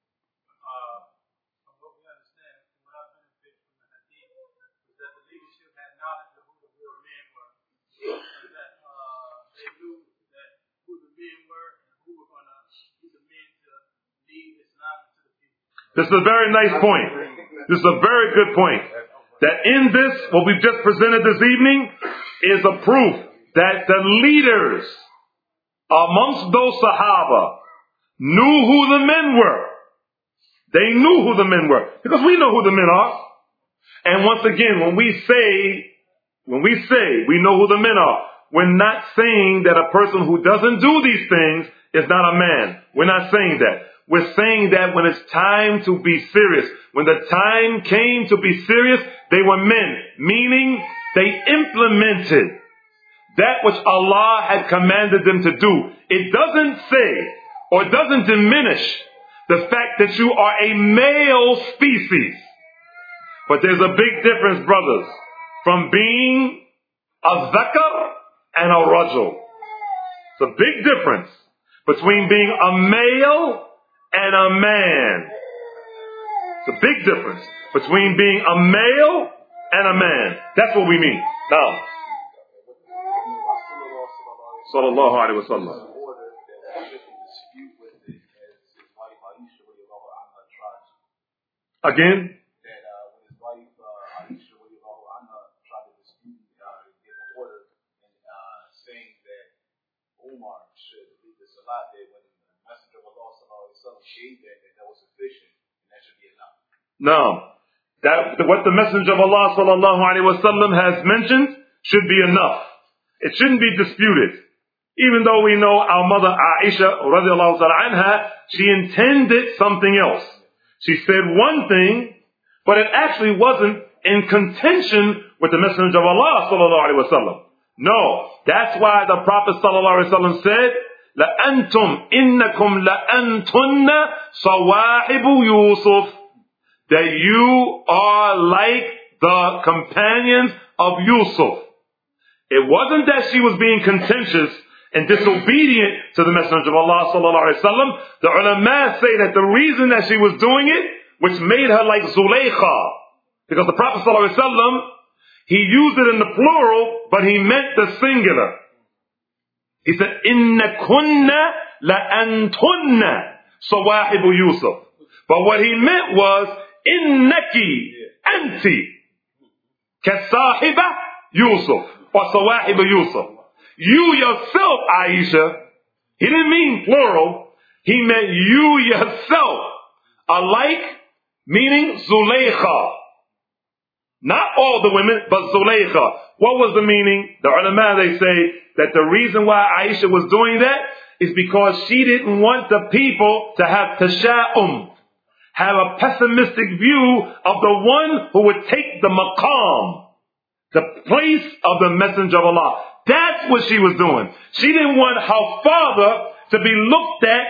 Speaker 2: From what we understand, what I benefit from the hadith is that the leadership had knowledge of who the real men were. And that they knew that who the men were and who were going to be the men to lead Islam to the people.
Speaker 1: This is a very nice point. This is a very good point. That in this, what we've just presented this evening, is a proof that the leaders amongst those Sahaba knew who the men were. They knew who the men were. Because we know who the men are. And once again, when we say we know who the men are, we're not saying that a person who doesn't do these things is not a man. We're not saying that. We're saying that when it's time to be serious, when the time came to be serious, they were men. Meaning, they implemented that which Allah had commanded them to do. It doesn't say, or doesn't diminish the fact that you are a male species. But there's a big difference, brothers, from being a zakar and a rajul. It's a big difference between being a male and a man. It's a big difference between being a male and a man. That's what we mean. Now, sallallahu alaihi wasallam. Again?
Speaker 4: That when his wife Aisha tried to dispute give an order and saying that Umar should lead the salat, that when the Messenger of Allah sallallahu alaihi wasallam gave that was sufficient and that should be enough.
Speaker 1: No. What the Messenger of Allah sallallahu alaihi wasallam has mentioned should be enough. It shouldn't be disputed. Even though we know our mother Aisha radiallahu ta'ala anha, she intended something else. She said one thing, but it actually wasn't in contention with the Messenger of Allah sallallahu alaihi wasallam. No, that's why the Prophet sallallahu alaihi wasallam said, "لأنتم إنكم لأنتن صواحب يوسف," that you are like the companions of Yusuf. It wasn't that she was being contentious and disobedient to the Messenger of Allah sallallahu alaihi wasallam. The ulama say that the reason that she was doing it, which made her like Zulaykha, because the Prophet sallallahu alaihi wasallam, he used it in the plural, but he meant the singular. He said, "Inna kunna la antunna sawahibu Yusuf." But what he meant was, "Innaki anti kasahiba Yusuf or sawahibu Yusuf." You yourself, Aisha, he didn't mean plural. He meant you yourself, alike, meaning Zulaykha. Not all the women, but Zulaykha. What was the meaning? The ulama, they say that the reason why Aisha was doing that is because she didn't want the people to have tasha'um, have a pessimistic view of the one who would take the maqam, the place of the Messenger of Allah. That's what she was doing. She didn't want her father to be looked at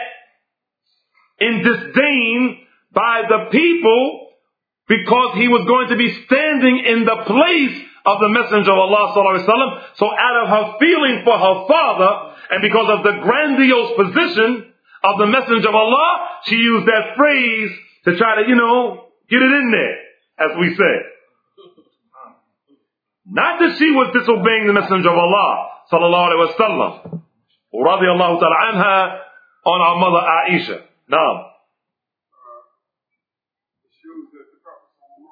Speaker 1: in disdain by the people because he was going to be standing in the place of the Messenger of Allah sallallahu alaihi wasallam. So out of her feeling for her father and because of the grandiose position of the Messenger of Allah, she used that phrase to try to, get it in there, as we say. Not that she was disobeying the Messenger of Allah sallallahu alaihi wasallam. radiallahu ta'ala anha, on our mother Aisha. Naam.
Speaker 5: It shows that the Prophet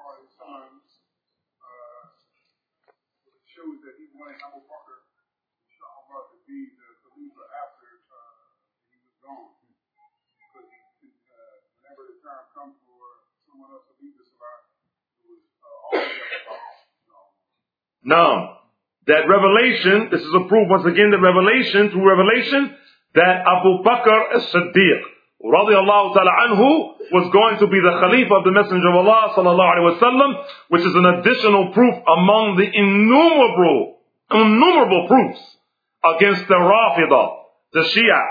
Speaker 5: shows that he wanted Abu Bakr, inshallah, to be the Khalifa after he was gone. Because whenever the time comes for someone else to leave the Salah, it was always Abu Bakr.
Speaker 1: Naam. That revelation, this is a proof once again that through revelation, that Abu Bakr as-Siddiq, radiallahu ta'ala anhu, was going to be the Khalifa of the Messenger of Allah sallallahu alaihi wasallam, which is an additional proof among the innumerable proofs against the Rafidah, the Shia.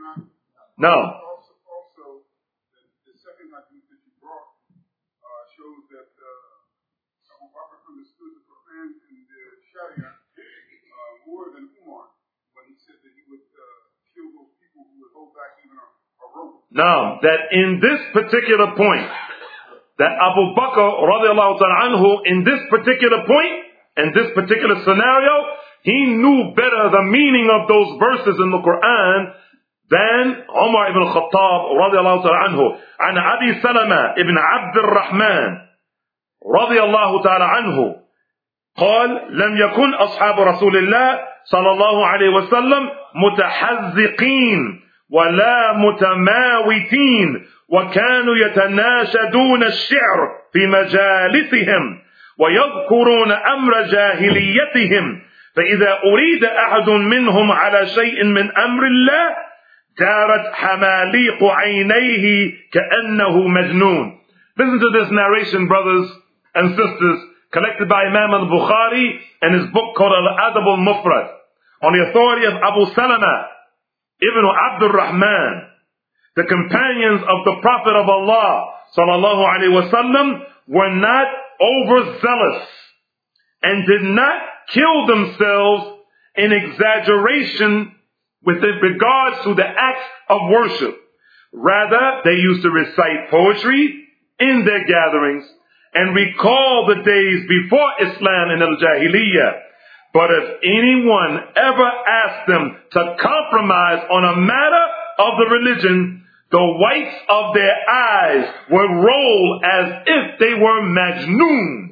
Speaker 1: Now,
Speaker 5: also, the second hadith that you brought shows that Abu Bakr understood the Quran and the Sharia more than Umar when he said that he would kill those people who would hold back even a rope.
Speaker 1: now, that in this particular point, that Abu Bakr radiallahu ta'ala anhu, in this particular point, in this particular scenario, he knew better the meaning of those verses in the Quran than Umar ibn Khattab radiallahu ta'ala anhu. An Abi Salama ibn Abd al-Rahman radiallahu ta'ala anhu قال لم يكن أصحاب رسول الله صلى الله عليه وسلم متحزقين ولا متماوتين وكانوا يتناشدون الشعر في مجالسهم ويذكرون أمر جاهليتهم فإذا أريد أحد منهم على شيء من أمر الله دارت حماليق عينيه كأنه مجنون. Listen to this narration, brothers and sisters, collected by Imam al-Bukhari in his book called Al-Adab al-Mufrad, on the authority of Abu Salama ibn Abd al-Rahman. The companions of the Prophet of Allah sallallahu alaihi wasallam were not overzealous and did not kill themselves in exaggeration with regards to the acts of worship. Rather, they used to recite poetry in their gatherings and recall the days before Islam in al-Jahiliyyah. But if anyone ever asked them to compromise on a matter of the religion, the whites of their eyes would roll as if they were majnoon.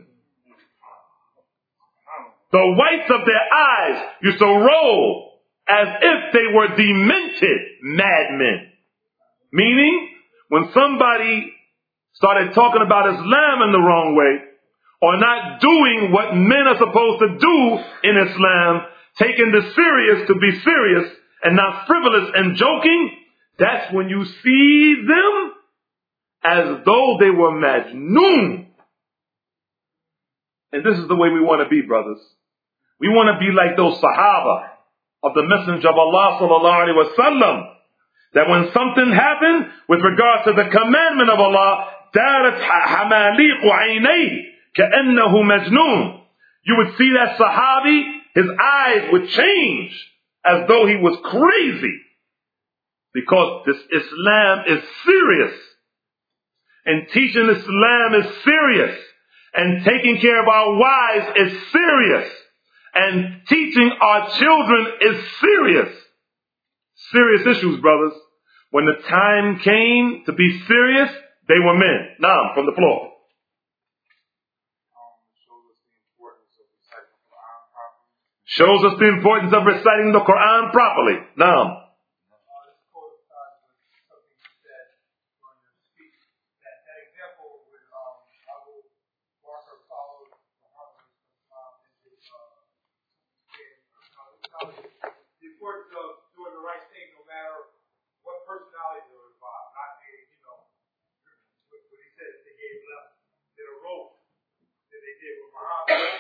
Speaker 1: The whites of their eyes used to roll as if they were demented madmen. Meaning, when somebody started talking about Islam in the wrong way, or not doing what men are supposed to do in Islam, taking the serious to be serious and not frivolous and joking, that's when you see them as though they were majnoon. And this is the way we want to be, brothers. We want to be like those Sahaba of the Messenger of Allah sallallahu alaihi wasallam, that when something happened with regards to the commandment of Allah, دارت حماليق عينيه كأنه مجنون. You would see that Sahabi, his eyes would change as though he was crazy. Because this Islam is serious. And teaching Islam is serious. And taking care of our wives is serious. And teaching our children is serious. Serious issues, brothers. When the time came to be serious, they were men. Now, from the floor. Shows us the importance of reciting the Quran properly. Now.
Speaker 5: The importance of doing the right thing no matter what personality they were involved. Not being, what he said, they gave less than a rope than they did with Muhammad.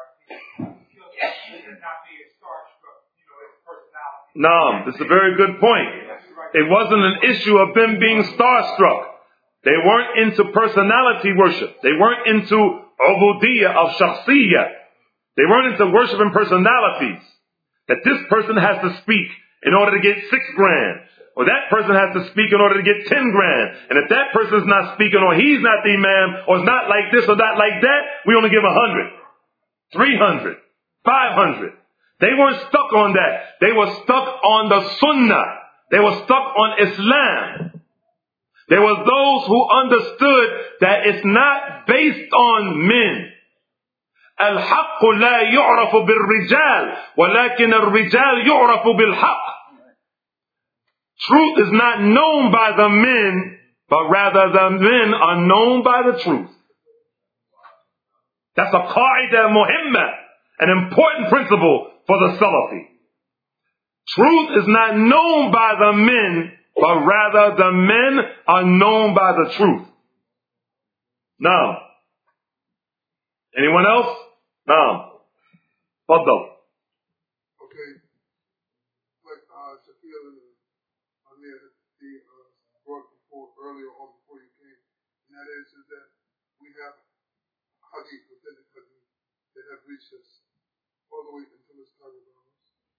Speaker 5: Not being starstruck, his personality.
Speaker 1: No, this is a very good point. It wasn't an issue of them being starstruck. They weren't into personality worship. They weren't into ubudiyya of shakhsiyya. They weren't into worshiping personalities. That this person has to speak in order to get $6 grand. Or that person has to speak in order to get 10 grand. And if that person's not speaking, or he's not the imam, or it's not like this or not like that, we only give 100, 300, 500. They weren't stuck on that. They were stuck on the Sunnah. They were stuck on Islam. There were those who understood that it's not based on men. الحق لا يعرف بالرجال ولكن الرجال يعرف بالحق. Truth is not known by the men, but rather the men are known by the truth. That's a qaida muhimma, an important principle for the Salafi. Truth is not known by the men, but rather the men are known by the truth. Now, anyone else? Now, Faddal.
Speaker 5: Okay. Like Shakil and Amir brought before earlier on before you came, and that is that we have hadith, authentic hadith, that have reached us all the way until this time of ours.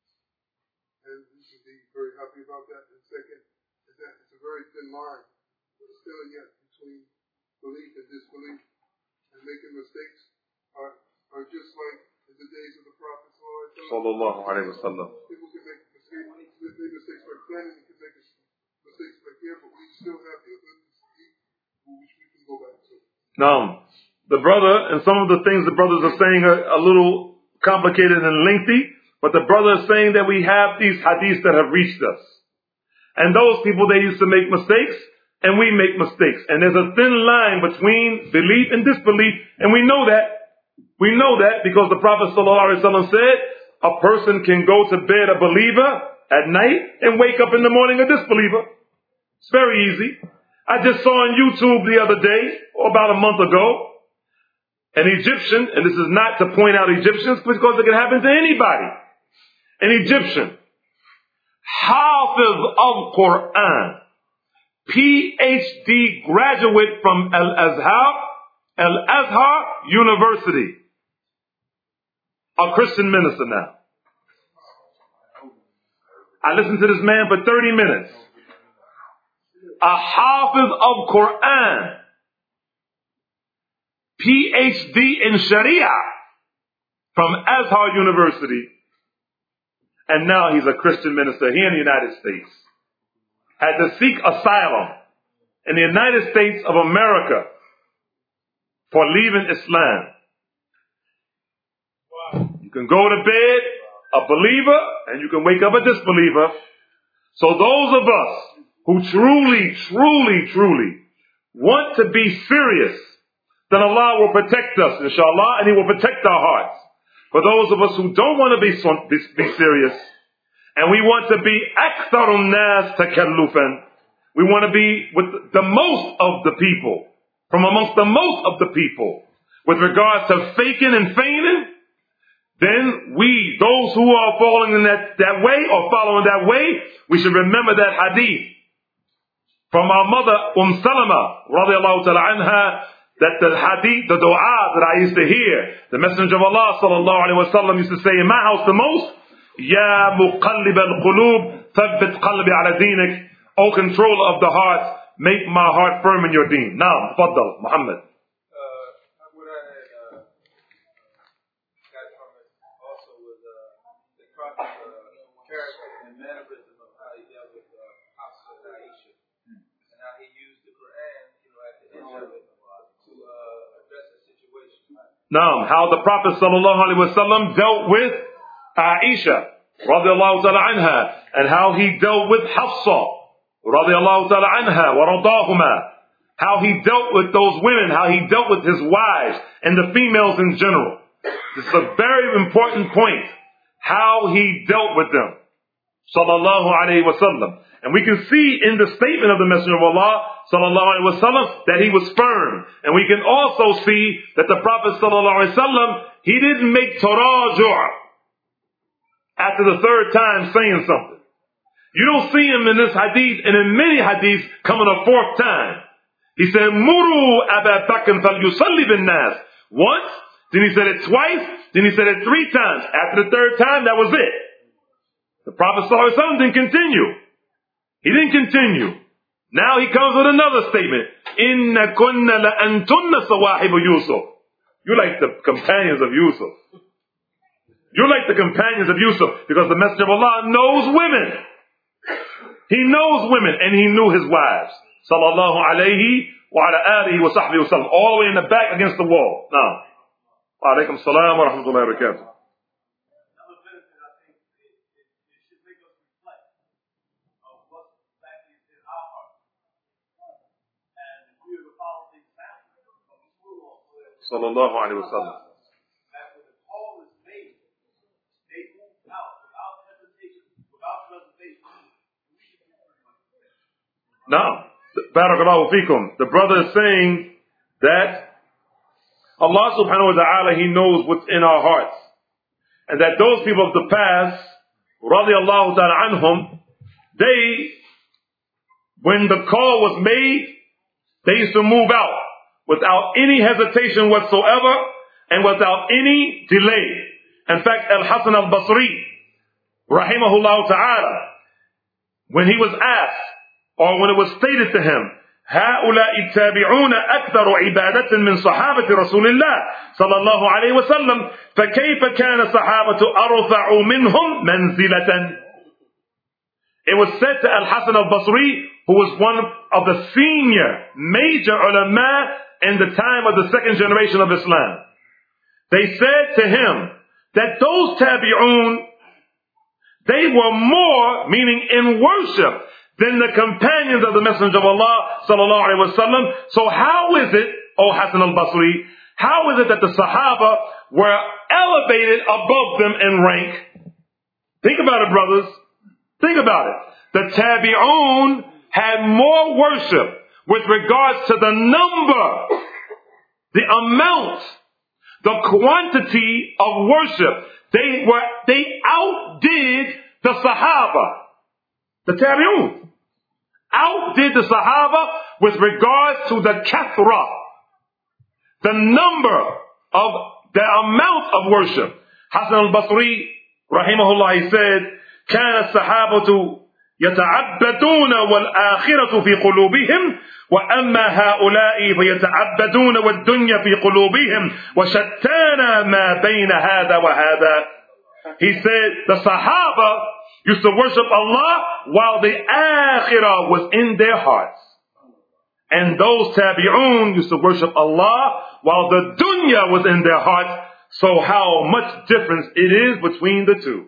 Speaker 5: And we should be very happy about that. And second, is that it's a very thin line, but still yet between belief and disbelief, and making mistakes are just like in the days of the Prophet
Speaker 1: Sallallahu Alaihi Wasallam.
Speaker 5: People can make mistakes back then, and you can make mistakes back here, but we still have the authenticity which we can go back to.
Speaker 1: Now, the brother, and some of the things the brothers are saying are a little complicated and lengthy, but the brother is saying that we have these hadiths that have reached us. And those people, they used to make mistakes, and we make mistakes. And there's a thin line between belief and disbelief, and we know that. We know that because the Prophet ﷺ said, a person can go to bed a believer at night and wake up in the morning a disbeliever. It's very easy. I just saw on YouTube the other day, or about a month ago, an Egyptian, and this is not to point out Egyptians because it can happen to anybody. An Egyptian, Hafiz of Quran, PhD graduate from Al-Azhar University. A Christian minister now. I listened to this man for 30 minutes. A Hafiz of Quran, PhD in Sharia from Azhar University. And now he's a Christian minister here in the United States. Had to seek asylum in the United States of America for leaving Islam. You can go to bed a believer and you can wake up a disbeliever. So those of us who truly want to be serious, then Allah will protect us, inshallah, and He will protect our hearts. For those of us who don't want to be serious, and we want to be aktharun nas takallufan, we want to be with the most of the people, from amongst the most of the people, with regards to faking and feigning, then we, those who are falling in that way or following that way, we should remember that hadith from our mother Salama radiallahu ta'ala anha, that the hadith, the dua that I used to hear, the Messenger of Allah sallallahu alaihi wasallam used to say in my house the most, Ya muqallib al-qulub, thabbit qalbi ala dinik, O controller of the heart, make my heart firm in your deen. Now, faddal, Muhammad.
Speaker 2: What I had got from it also was the Prophet's character and mannerism of how he dealt with Hafsa and Aisha, and how he used the Quran, at the end of it, to address the situation.
Speaker 1: Now, how the Prophet sallallahu alaihi wasallam dealt with Aisha radiallahu ta'ala anha, and how he dealt with Hafsa radiallahu ta'ala anha wa radahuma, how he dealt with those women, how he dealt with his wives and the females in general. This is a very important point, how he dealt with them sallallahu alaihi wasallam. And we can see in the statement of the Messenger of Allah sallallahu alaihi wasallam that he was firm. And we can also see that the Prophet sallallahu alaihi wasallam, he didn't make taraju' after the third time saying something. You don't see him in this hadith and in many hadiths coming a fourth time. He said, Muru Aba Bakr falyusalli bin nas. Once, then he said it twice, then he said it 3 times. After the third time, that was it. The Prophet sallallahu alaihi wasallam didn't continue. He didn't continue. Now he comes with another statement. Inna kunna la antunna sawahibu Yusuf. You're like the companions of Yusuf. You're like the companions of Yusuf, because the Messenger of Allah knows women. He knows women, and he knew his wives. Sallallahu alayhi wa ala alihi wa sahbihi wa sallam. All the way in the back against the wall. Now. Wa alaikum salam wa rahmatullahi wa barakatuh.
Speaker 2: Another benefit, I think, it should make us reflect of what exactly is in our heart. And if we were to follow the example of the school,
Speaker 1: Sallallahu alayhi wa sallam.
Speaker 2: that when the call is made, they move out without hesitation, without reservation.
Speaker 1: Now, barakallahu fikum. The brother is saying that Allah subhanahu wa ta'ala, He knows what's in our hearts. And that those people of the past, radiallahu ta'ala anhum, they, when the call was made, they used to move out without any hesitation whatsoever and without any delay. In fact, Al-Hasan al-Basri, rahimahullah ta'ala, when he was asked, or when it was stated to him, هؤلاء التابعون أكثر عبادة من صحابة رسول الله صلى الله عليه وسلم فكيف كان الصحابة أرفع منهم منزلة. It was said to Al-Hasan al-Basri, who was one of the senior major ulama in the time of the second generation of Islam. They said to him that those tabi'un, they were more, meaning in worship, than the companions of the Messenger of Allah sallallahu alaihi wasallam. So how is it, O Hasan al-Basri, how is it that the Sahaba were elevated above them in rank? Think about it, brothers. Think about it. The Tabi'un had more worship with regards to the number, the amount, the quantity of worship. They outdid the Sahaba. The Tabi'un outdid the Sahaba with regards to the kathra, the number of the amount of worship. Hasan al-Basri, rahimahullah, he said, كان الصحابة يتعبدون والآخرة في قلوبهم وأما هؤلاء فيتعبدون والدنيا في قلوبهم وشتانا ما بين هذا وهذا. He said the Sahaba used to worship Allah while the Akhirah was in their hearts. And those Tabi'un used to worship Allah while the Dunya was in their hearts. So how much difference it is between the two.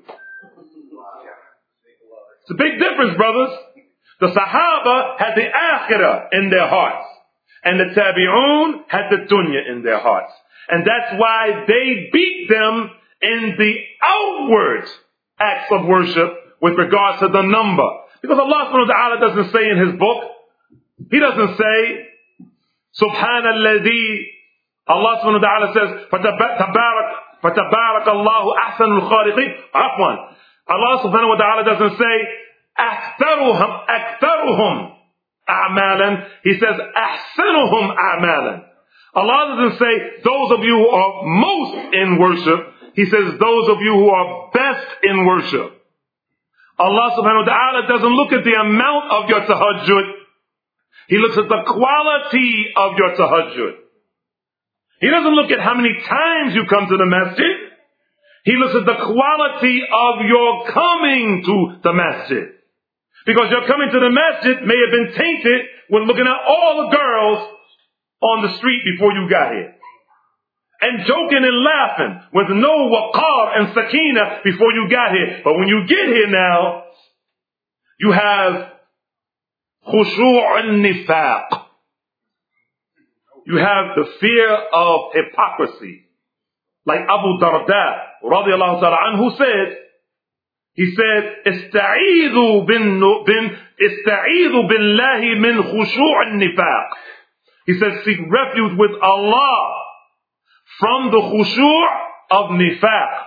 Speaker 1: It's a big difference, brothers. The Sahaba had the Akhirah in their hearts. And the Tabi'un had the Dunya in their hearts. And that's why they beat them in the outward acts of worship with regards to the number. Because Allah subhanahu wa ta'ala doesn't say in His book, He doesn't say, Subhanalladhi, Allah subhanahu wa ta'ala says, فَتَبَارَكَ اللَّهُ أَحْسَنُ الْخَالِقِينَ. Afwan. Allah subhanahu wa ta'ala doesn't say, أَكْثَرُهُمْ أَعْمَالًا. He says, أَحْسَنُهُمْ أَعْمَالًا. Allah doesn't say, those of you who are most in worship. He says, those of you who are best in worship. Allah subhanahu wa ta'ala doesn't look at the amount of your tahajjud. He looks at the quality of your tahajjud. He doesn't look at how many times you come to the masjid. He looks at the quality of your coming to the masjid. Because your coming to the masjid may have been tainted with looking at all the girls on the street before you got here. And joking and laughing with no waqar and sakina before you got here. But when you get here now, you have khushu' al-nifaq. You have the fear of hypocrisy. Like Abu Darda, radiallahu ta'ala anhu said, he said, استعيذوا بالله من خشوع النفاق. He said, seek refuge with Allah from the khushu' of nifaq.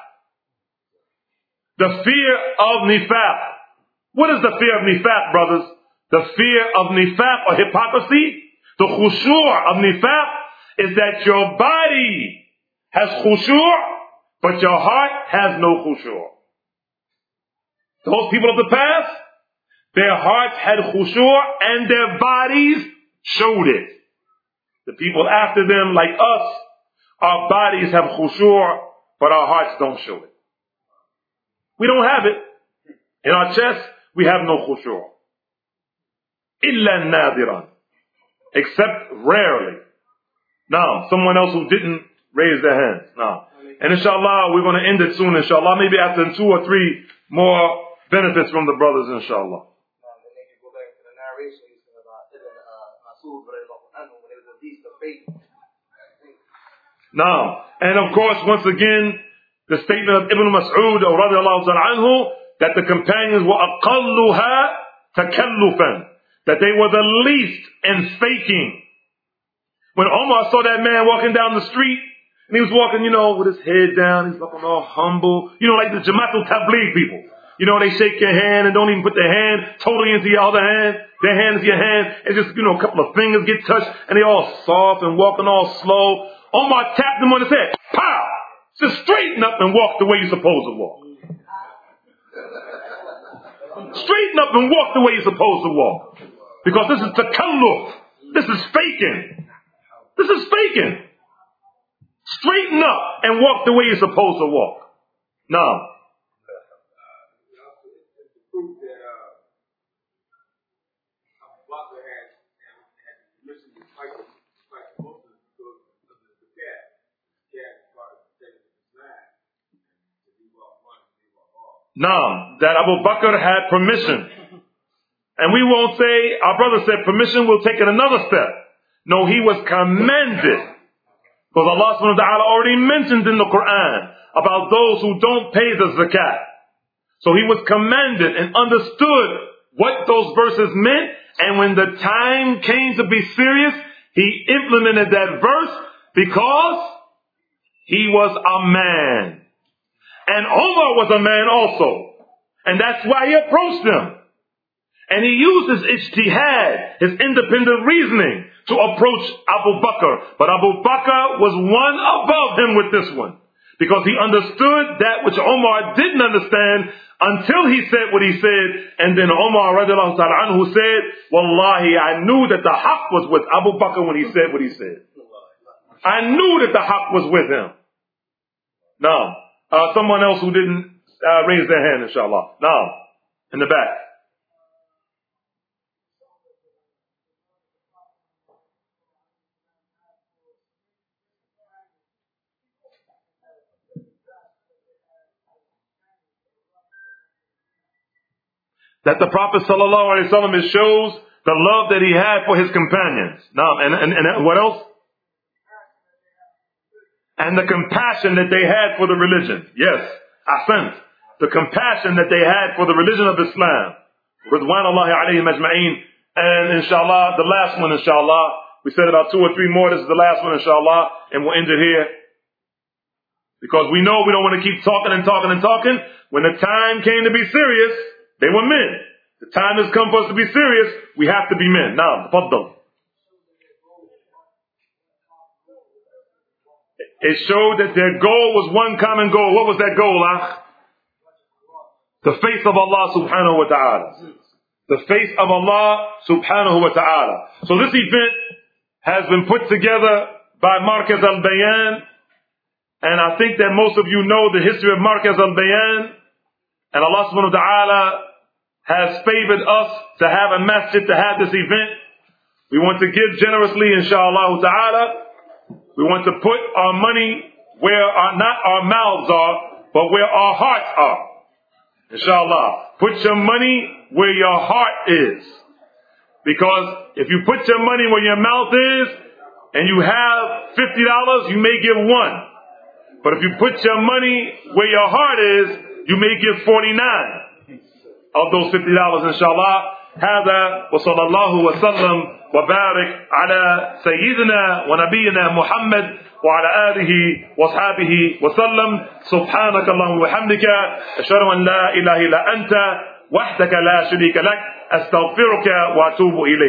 Speaker 1: The fear of nifaq. What is the fear of nifaq, brothers? The fear of nifaq or hypocrisy? The khushu' of nifaq is that your body has khushu', but your heart has no khushu'. Those people of the past, their hearts had khushu' and their bodies showed it. The people after them, like us, our bodies have khushu', but our hearts don't show it. We don't have it. In our chest, we have no khushu'. Illa nadiran. Except rarely. Now, someone else who didn't raise their hands. Now, and inshallah, we're going to end it soon, inshallah. Maybe after 2 or 3 more benefits from the brothers, inshallah. Now, and of course, once again, the statement of Ibn Mas'ud radiallahu ta'ala anhu, that the companions were aqalluha takallufan, that they were the least in faking. When Omar saw that man walking down the street, and he was walking, with his head down, he's walking all humble, like the Jamaatul Tabligh people. They shake your hand and don't even put their hand totally into your other hand. Their hand is your hand, and just, a couple of fingers get touched, and they all soft and walking all slow. Omar tapped him on his head. Pow! Just straighten up and walk the way you're supposed to walk. Straighten up and walk the way you're supposed to walk. Because this is takalluf. This is faking. This is faking. Straighten up and walk the way you're supposed to walk. Now. Now, that Abu Bakr had permission. And we won't say, our brother said permission, we'll take it another step. No, he was commanded. Because Allah subhanahu wa ta'ala already mentioned in the Quran about those who don't pay the zakat. So he was commanded and understood what those verses meant. And when the time came to be serious, he implemented that verse because he was a man. And Omar was a man also. And that's why he approached him. And he used his ijtihad, his independent reasoning, to approach Abu Bakr. But Abu Bakr was one above him with this one. Because he understood that which Omar didn't understand until he said what he said. And then Omar radiallahu ta'ala anhu said, Wallahi, I knew that the haqq was with Abu Bakr when he said what he said. I knew that the haqq was with him. Now, someone else who didn't raise their hand, inshallah. Now, in the back. That the Prophet sallallahu alaihi wasallam, it shows the love that he had for his companions. Now, and what else? And the compassion that they had for the religion. Yes, ahsant. The compassion that they had for the religion of Islam. Ridwanullahi alayhim ajma'een. And inshallah, the last one, inshallah. We said about 2 or 3 more. This is the last one, inshallah. And we'll end it here. Because we know we don't want to keep talking and talking and talking. When the time came to be serious, they were men. The time has come for us to be serious. We have to be men. Now, tafaddal. It showed that their goal was one common goal. What was that goal, The face of Allah subhanahu wa ta'ala. The face of Allah subhanahu wa ta'ala. So this event has been put together by Markaz al-Bayan. And I think that most of you know the history of Markaz al-Bayan. And Allah subhanahu wa ta'ala has favored us to have a masjid to have this event. We want to give generously, inshallah ta'ala. We want to put our money where not our mouths are, but where our hearts are. Inshallah. Put your money where your heart is. Because if you put your money where your mouth is, and you have $50, you may give 1. But if you put your money where your heart is, you may give 49 of those $50, inshallah. هذا وصلى الله وسلم وبارك على سيدنا ونبينا محمد وعلى آله وصحابه وسلم. سبحانك اللهم وبحمدك أشهد أن لا إله إلا أنت وحدك لا شريك لك أستغفرك وأتوب إليك.